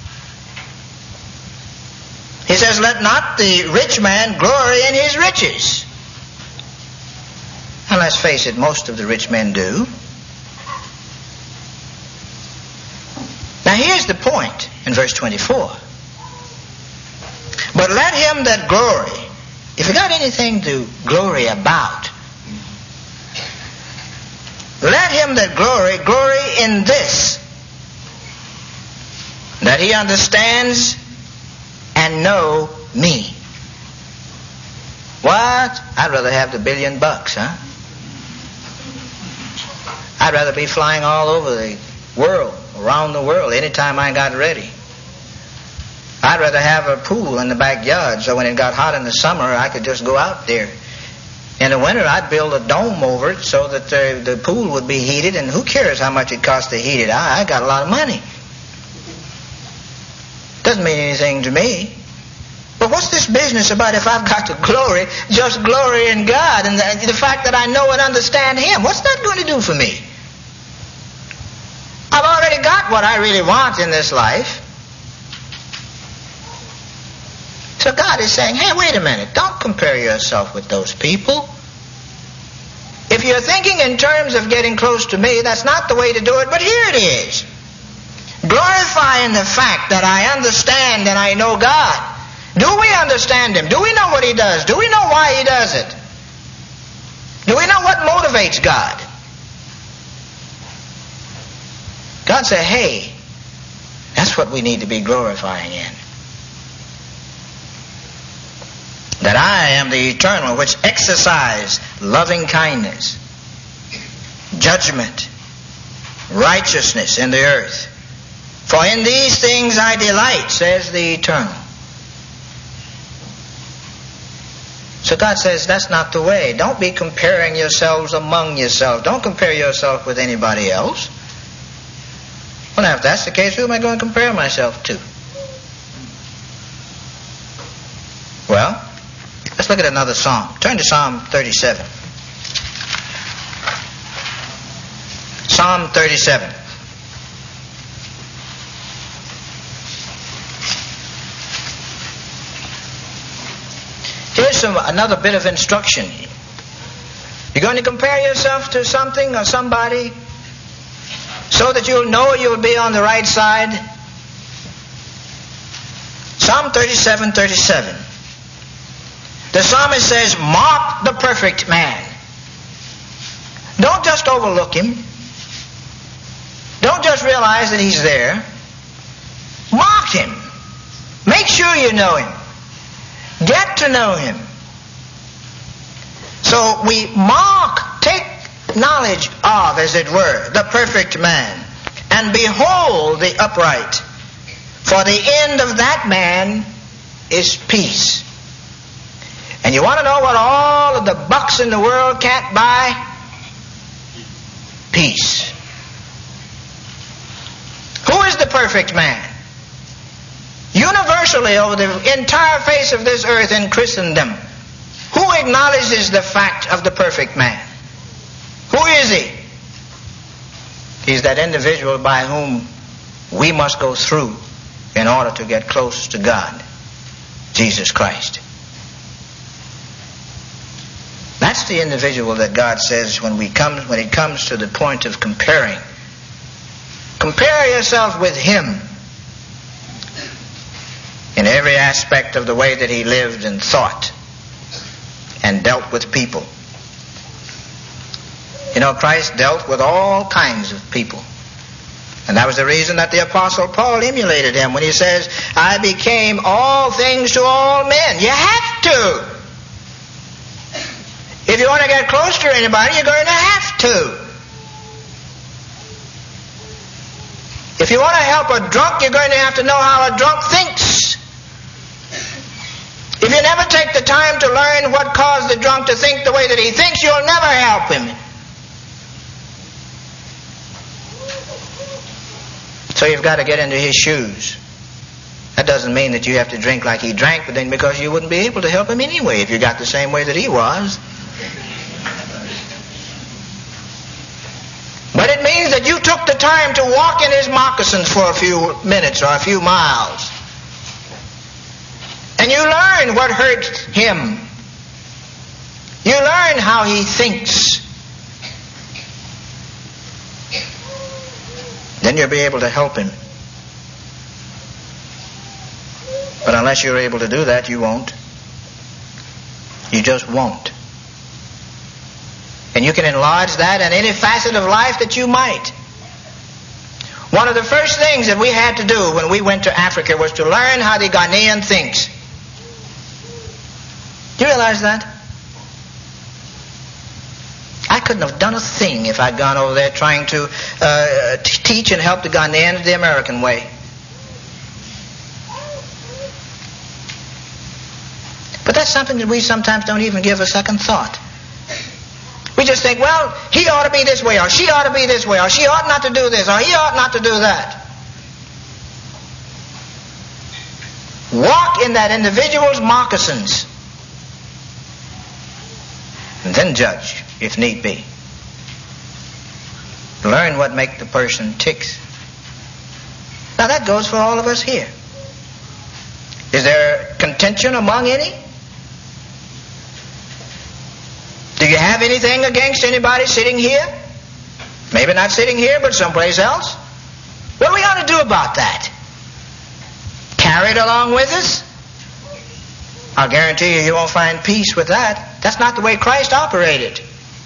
He says, let not the rich man glory in his riches. And let's face it, most of the rich men do. Now here's the point in verse 24. But let him that glory, if you got anything to glory about, let him that glory in this, that he understands and know me. What? I'd rather have the $1 billion, huh? I'd rather be flying all over the world, around the world, anytime I got ready. I'd rather have a pool in the backyard so when it got hot in the summer I could just go out there. In the winter I'd build a dome over it so that the pool would be heated, and who cares how much it costs to heat it? I got a lot of money. Doesn't mean anything to me. But what's this business about if I've got to glory, just glory in God and the fact that I know and understand Him? What's that going to do for me? I've already got what I really want in this life. So God is saying, hey, wait a minute. Don't compare yourself with those people. If you're thinking in terms of getting close to me, that's not the way to do it, but here it is. Glorifying the fact that I understand and I know God. Do we understand Him? Do we know what He does? Do we know why He does it? Do we know what motivates God? God said, hey, that's what we need to be glorifying in. That I am the eternal which exercise loving kindness, judgment, righteousness in the earth. For in these things I delight, says the eternal. So God says that's not the way. Don't be comparing yourselves among yourselves. Don't compare yourself with anybody else. Well, now if that's the case, who am I going to compare myself to? Well, let's look at another psalm. Turn to Psalm 37. Psalm 37. Here's another bit of instruction. You're going to compare yourself to something or somebody so that you'll know you'll be on the right side. Psalm 37:37. The psalmist says, mark the perfect man. Don't just overlook him. Don't just realize that he's there. Mark him. Make sure you know him. Get to know him. So we mark, take knowledge of, as it were, the perfect man, and behold the upright. For the end of that man is peace. And you want to know what all of the bucks in the world can't buy? Peace. Who is the perfect man? Universally over the entire face of this earth in Christendom, who acknowledges the fact of the perfect man? Who is he? He's that individual by whom we must go through in order to get close to God, Jesus Christ. That's the individual that God says when it comes to the point of comparing. Compare yourself with Him in every aspect of the way that He lived and thought and dealt with people. You know, Christ dealt with all kinds of people. And that was the reason that the Apostle Paul emulated Him when he says, I became all things to all men. You have to. If you want to get close to anybody, you're going to have to. If you want to help a drunk, you're going to have to know how a drunk thinks. If you never take the time to learn what caused the drunk to think the way that he thinks, you'll never help him. So you've got to get into his shoes. That doesn't mean that you have to drink like he drank, but then because you wouldn't be able to help him anyway if you got the same way that he was. But it means that you took the time to walk in his moccasins for a few minutes or a few miles. And you learn what hurt him. You learn how he thinks. Then you'll be able to help him. But unless you're able to do that, you won't. You just won't. And you can enlarge that in any facet of life that you might. One of the first things that we had to do when we went to Africa was to learn how the Ghanaian thinks. Do you realize that? I couldn't have done a thing if I'd gone over there trying to teach and help the Ghanaians the American way. But that's something that we sometimes don't even give a second thought. We just think, well, he ought to be this way, or she ought to be this way, or she ought not to do this, or he ought not to do that. Walk in that individual's moccasins, and then judge, if need be. Learn what makes the person tick. Now that goes for all of us here. Is there contention among any? Do you have anything against anybody sitting here? Maybe not sitting here, but someplace else? What are we going to do about that? Carry it along with us? I'll guarantee you, you won't find peace with that. That's not the way Christ operated.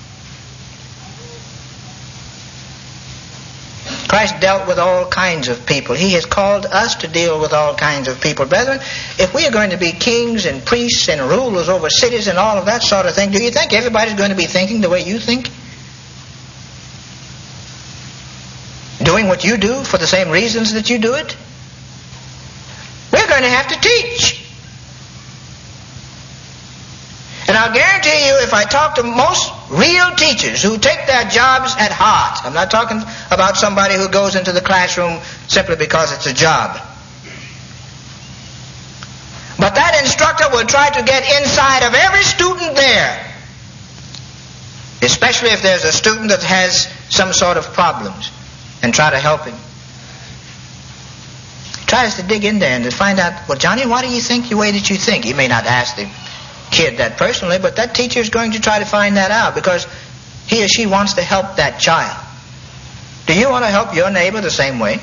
Christ dealt with all kinds of people. He has called us to deal with all kinds of people. Brethren, if we are going to be kings and priests and rulers over cities and all of that sort of thing, do you think everybody's going to be thinking the way you think? Doing what you do for the same reasons that you do it? We're going to have to teach. And I'll guarantee you, if I talk to most real teachers who take their jobs at heart, I'm not talking about somebody who goes into the classroom simply because it's a job. But that instructor will try to get inside of every student there, especially if there's a student that has some sort of problems, and try to help him. Tries to dig in there and to find out, well, Johnny, why do you think the way that you think? You may not ask the kid that personally, but that teacher is going to try to find that out because he or she wants to help that child. Do you want to help your neighbor the same way?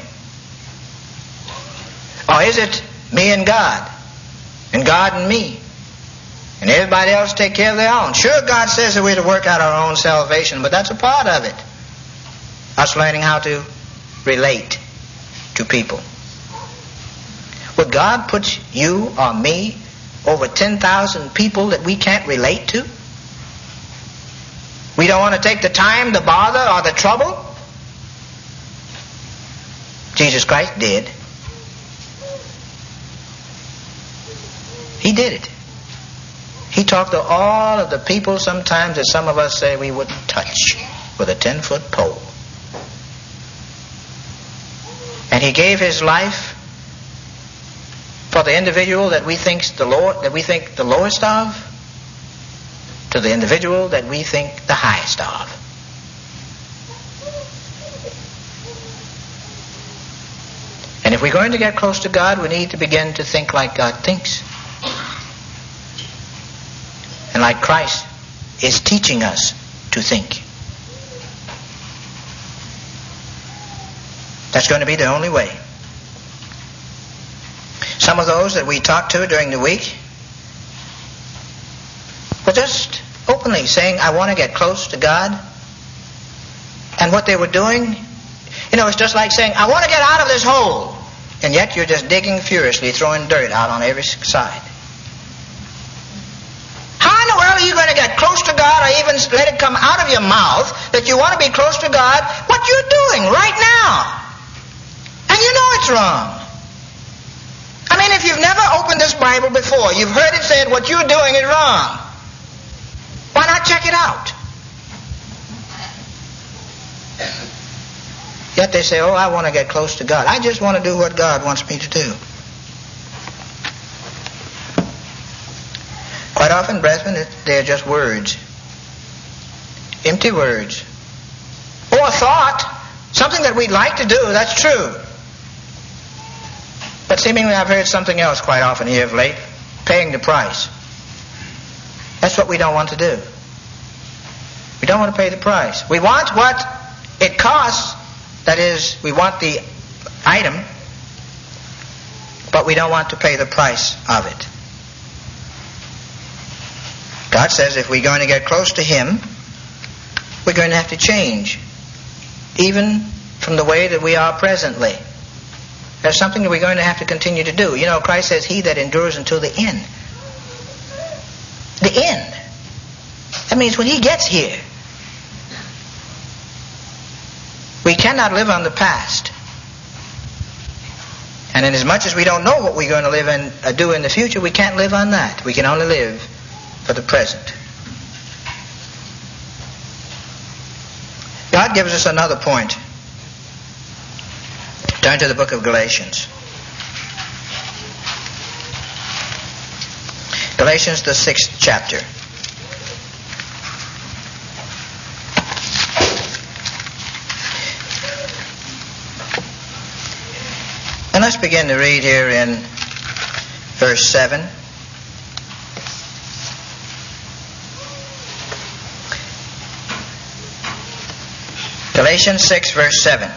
Or is it me and God and me, and everybody else take care of their own? Sure, God says that we're to work out our own salvation, but that's a part of it. Us learning how to relate to people. Would God put you or me over 10,000 people that we can't relate to? We don't want to take the time, the bother, or the trouble? Jesus Christ did. He did it. He talked to all of the people sometimes that some of us say we wouldn't touch with a 10-foot pole. And he gave his life for the individual that we think the lowest of, to the individual that we think the highest of. And if we're going to get close to God, we need to begin to think like God thinks. And like Christ is teaching us to think. That's going to be the only way. Some of those that we talked to during the week were just openly saying, I want to get close to God. And what they were doing, it's just like saying, I want to get out of this hole. And yet you're just digging furiously, throwing dirt out on every side. How in the world are you going to get close to God, or even let it come out of your mouth that you want to be close to God, what you're doing right now? And you know it's wrong. I mean, if you've never opened this Bible before, you've heard it said what you're doing is wrong. Why not check it out? Yet they say, oh, I want to get close to God. I just want to do what God wants me to do. Quite often, brethren, they're just words. Empty words. Or a thought, something that we'd like to do, that's true. But seemingly I've heard something else quite often here of late, paying the price. That's what we don't want to do. We don't want to pay the price. We want what it costs, that is, we want the item, but we don't want to pay the price of it. God says if we're going to get close to Him, we're going to have to change, even from the way that we are presently. There's something that we're going to have to continue to do. You know, Christ says, he that endures until the end. The end. That means when He gets here. We cannot live on the past. And inasmuch as we don't know what we're going to live and do in the future, we can't live on that. We can only live for the present. God gives us another point. Turn to the book of Galatians. Galatians, the 6th chapter. And let's begin to read here in verse 7. Galatians 6, verse 7.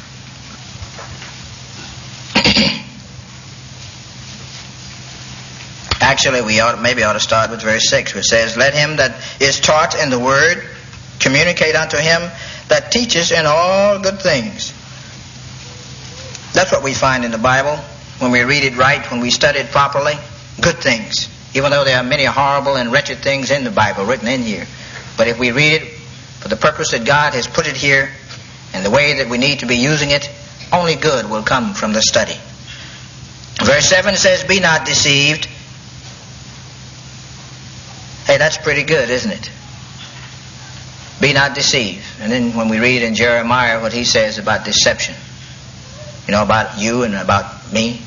Actually, we maybe ought to start with verse 6, which says, let him that is taught in the word communicate unto him that teaches in all good things. That's what we find in the Bible when we read it right, when we study it properly. Good things. Even though there are many horrible and wretched things in the Bible written in here. But if we read it for the purpose that God has put it here and the way that we need to be using it, only good will come from the study. Verse 7 says, be not deceived. Hey, that's pretty good, isn't it? Be not deceived. And then when we read in Jeremiah what he says about deception, you know, about you and about me,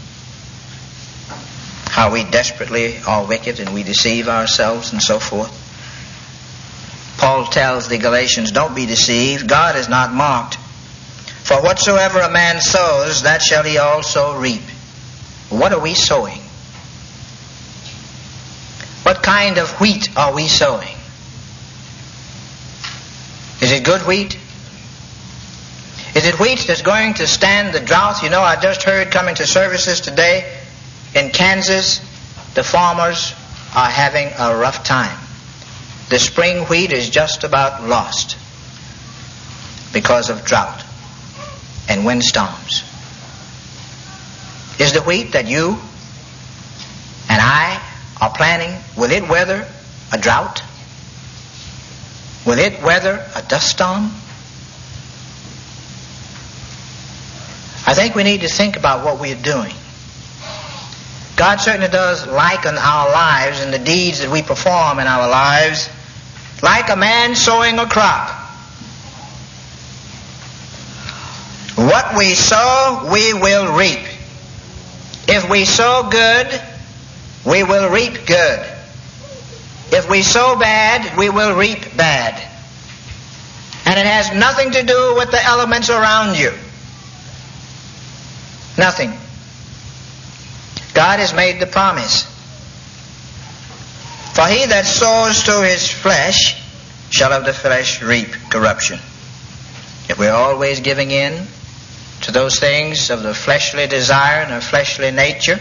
how we desperately are wicked and we deceive ourselves and so forth. Paul tells the Galatians, don't be deceived. God is not mocked. For whatsoever a man sows, that shall he also reap. What are we sowing? What kind of wheat are we sowing? Is it good wheat? Is it wheat that's going to stand the drought? You know, I just heard coming to services today in Kansas, the farmers are having a rough time. The spring wheat is just about lost because of drought and windstorms. Is the wheat that you and I are planting, will it weather a drought? Will it weather a dust storm? I think we need to think about what we're doing. God certainly does liken our lives and the deeds that we perform in our lives like a man sowing a crop. What we sow, we will reap. If we sow good, we will reap good. If we sow bad, we will reap bad. And it has nothing to do with the elements around you. Nothing. God has made the promise. For he that sows to his flesh shall of the flesh reap corruption. If we're always giving in to those things of the fleshly desire and the fleshly nature,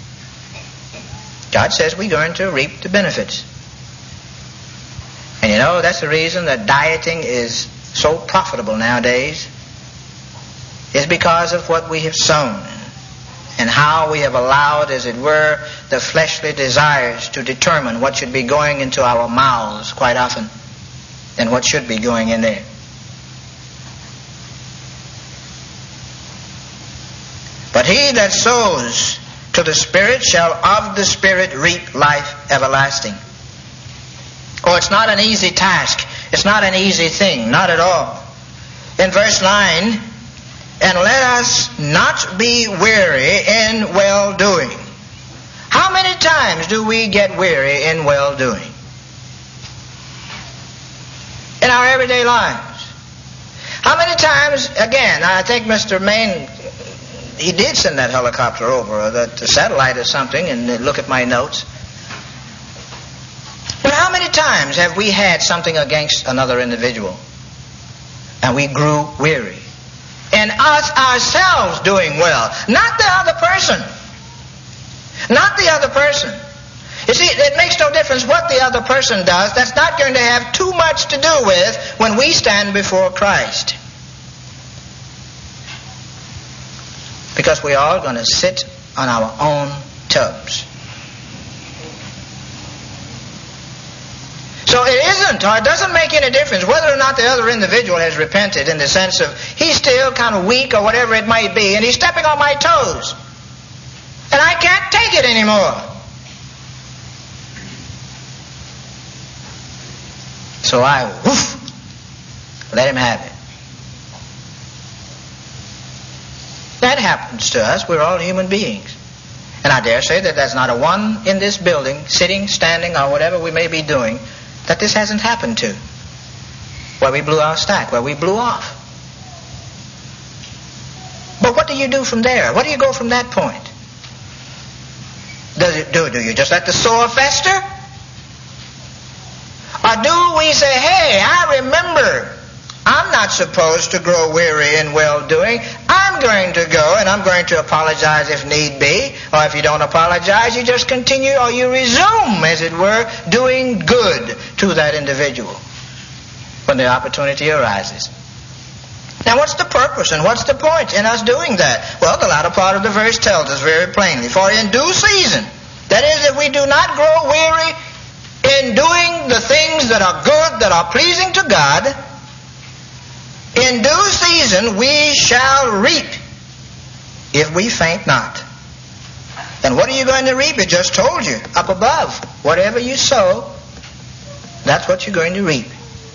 God says we're going to reap the benefits. And you know, that's the reason that dieting is so profitable nowadays, is because of what we have sown and how we have allowed, as it were, the fleshly desires to determine what should be going into our mouths quite often and what should be going in there. But he that sows to the Spirit shall of the Spirit reap life everlasting. Oh, it's not an easy task. It's not an easy thing. Not at all. In verse 9, and let us not be weary in well-doing. How many times do we get weary in well-doing? In our everyday lives. How many times, again, I think Mr. Maine, he did send that helicopter over, or that satellite or something, and look at my notes. But how many times have we had something against another individual, and we grew weary? And us ourselves doing well, not the other person. Not the other person. You see, it makes no difference what the other person does. That's not going to have too much to do with when we stand before Christ. Because we're all going to sit on our own tubs. So it isn't, or it doesn't make any difference whether or not the other individual has repented, in the sense of he's still kind of weak or whatever it might be, and he's stepping on my toes. And I can't take it anymore. So I, let him have it. That happens to us. We're all human beings. And I dare say that there's not a one in this building, sitting, standing, or whatever we may be doing, that this hasn't happened to. Where we blew our stack, where we blew off. But what do you do from there? Where do you go from that point? Do you just let the sore fester? Or do we say, hey, I remember, I'm not supposed to grow weary in well-doing. I'm going to go and I'm going to apologize if need be. Or if you don't apologize, you just continue, or you resume, as it were, doing good to that individual when the opportunity arises. Now, what's the purpose and what's the point in us doing that? Well, the latter part of the verse tells us very plainly. For in due season, that is, if we do not grow weary in doing the things that are good, that are pleasing to God, in due season we shall reap if we faint not. And what are you going to reap? It just told you up above. Whatever you sow, that's what you're going to reap.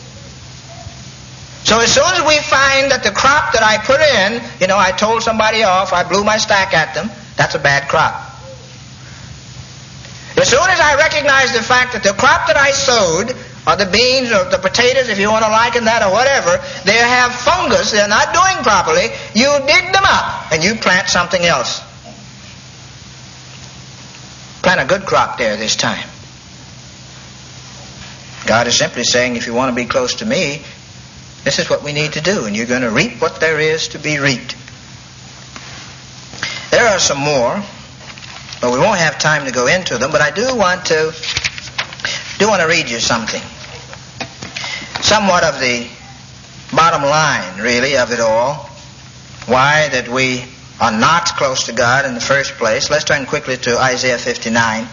So as soon as we find that the crop that I put in, I told somebody off, I blew my stack at them, that's a bad crop. As soon as I recognize the fact that the crop that I sowed, or the beans or the potatoes, if you want to liken that, or whatever, they have fungus, they're not doing properly, you dig them up and you plant something else. Plant a good crop there this time. God is simply saying, if you want to be close to me, this is what we need to do, and you're going to reap what there is to be reaped. There are some more, but we won't have time to go into them, but I do want to read you something. Somewhat of the bottom line, really, of it all. Why that we are not close to God in the first place. Let's turn quickly to Isaiah 59.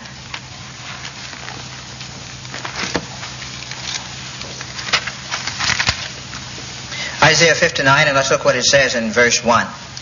Isaiah 59, and let's look what it says in verse 1.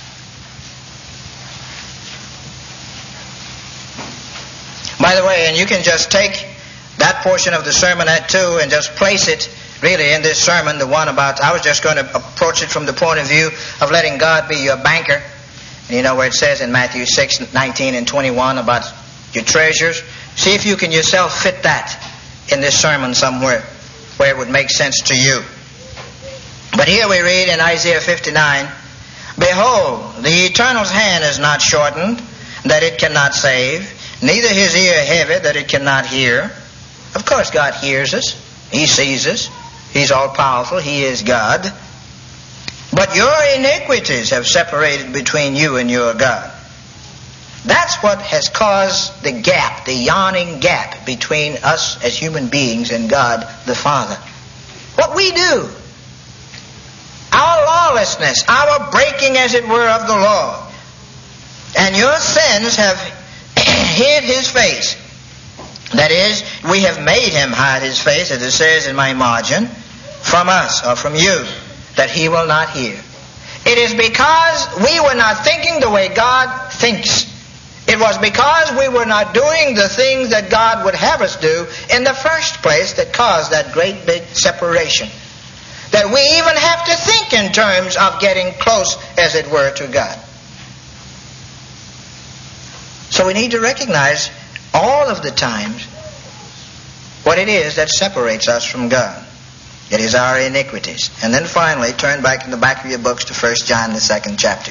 By the way, and you can just take that portion of the sermon at 2 and just place it really in this sermon, the one about, I was just going to approach it from the point of view of letting God be your banker. And you know where it says in Matthew 6, 19 and 21 about your treasures. See if you can yourself fit that in this sermon somewhere where it would make sense to you. But here we read in Isaiah 59, Behold, the Eternal's hand is not shortened, that it cannot save, neither his ear heavy, that it cannot hear. Of course God hears us. He sees us. He's all-powerful. He is God. But your iniquities have separated between you and your God. That's what has caused the gap, the yawning gap between us as human beings and God the Father. What we do, our lawlessness, our breaking, as it were, of the law, and your sins have hid his face. That is, we have made him hide his face, as it says in my margin, from us or from you, that he will not hear. It is because we were not thinking the way God thinks. It was because we were not doing the things that God would have us do in the first place that caused that great big separation. That we even have to think in terms of getting close, as it were, to God. So we need to recognize all of the times what it is that separates us from God. It is our iniquities. And then finally, turn back in the back of your books to 1 John, the 2nd chapter.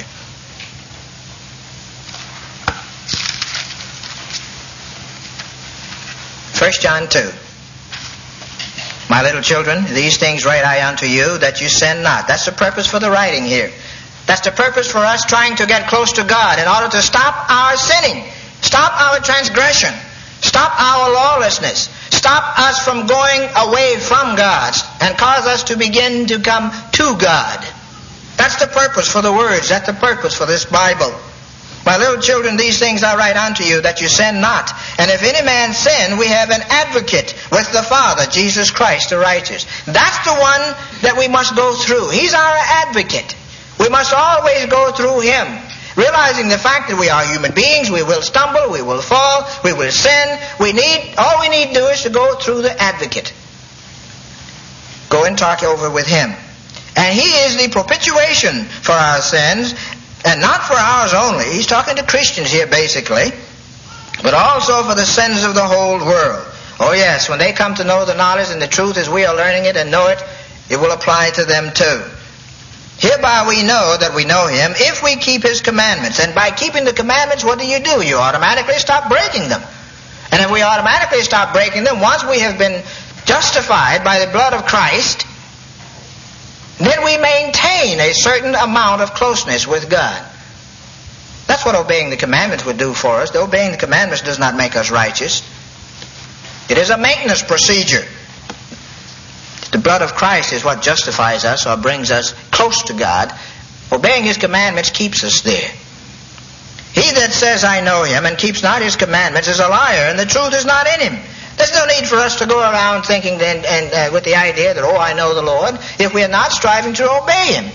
1 John 2. My little children, these things write I unto you, that you sin not. That's the purpose for the writing here. That's the purpose for us trying to get close to God in order to stop our sinning, stop our transgression, stop our lawlessness, stop us from going away from God, and cause us to begin to come to God. That's the purpose for the words. That's the purpose for this Bible. My little children, these things I write unto you, that you sin not. And if any man sin, we have an advocate with the Father, Jesus Christ the righteous. That's the one that we must go through. He's our advocate. We must always go through Him, realizing the fact that we are human beings. We will stumble, we will fall, we will sin. All we need to do is to go through the advocate. Go and talk over with Him. And He is the propitiation for our sins, and not for ours only. He's talking to Christians here basically, but also for the sins of the whole world. Oh yes, when they come to know the knowledge and the truth as we are learning it and know it, it will apply to them too. Hereby we know that we know Him if we keep His commandments. And by keeping the commandments, what do? You automatically stop breaking them. And if we automatically stop breaking them, once we have been justified by the blood of Christ, then we maintain a certain amount of closeness with God. That's what obeying the commandments would do for us. The obeying the commandments does not make us righteous. It is a maintenance procedure. The blood of Christ is what justifies us or brings us close to God. Obeying His commandments keeps us there. He that says, I know Him, and keeps not His commandments is a liar, and the truth is not in him. There's no need for us to go around thinking and with the idea that, I know the Lord, if we are not striving to obey Him.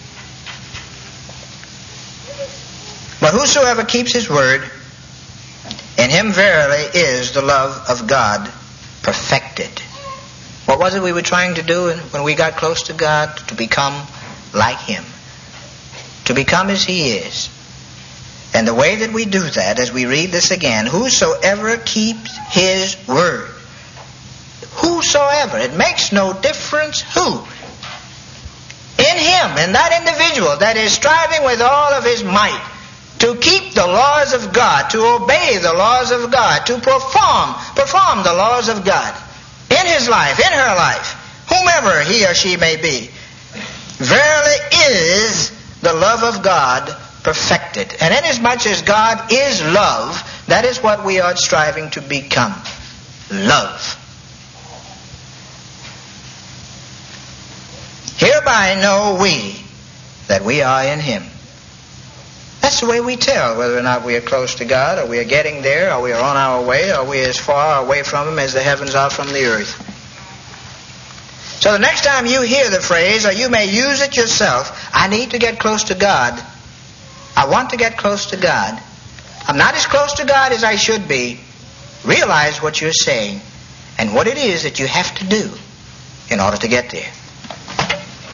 But whosoever keeps His word, in him verily is the love of God perfected. What was it we were trying to do when we got close to God? To become like Him. To become as He is. And the way that we do that, as we read this again, whosoever keeps His word. Whosoever. It makes no difference who. In him, in that individual that is striving with all of his might to keep the laws of God, to obey the laws of God, to perform the laws of God in his life, in her life, whomever he or she may be, verily is the love of God perfected. And inasmuch as God is love, that is what we are striving to become. Love. Hereby know we that we are in Him. That's the way we tell whether or not we are close to God, or we are getting there, or we are on our way, or we are as far away from Him as the heavens are from the earth. So the next time you hear the phrase, or you may use it yourself, I need to get close to God. I want to get close to God. I'm not as close to God as I should be. Realize what you're saying and what it is that you have to do in order to get there.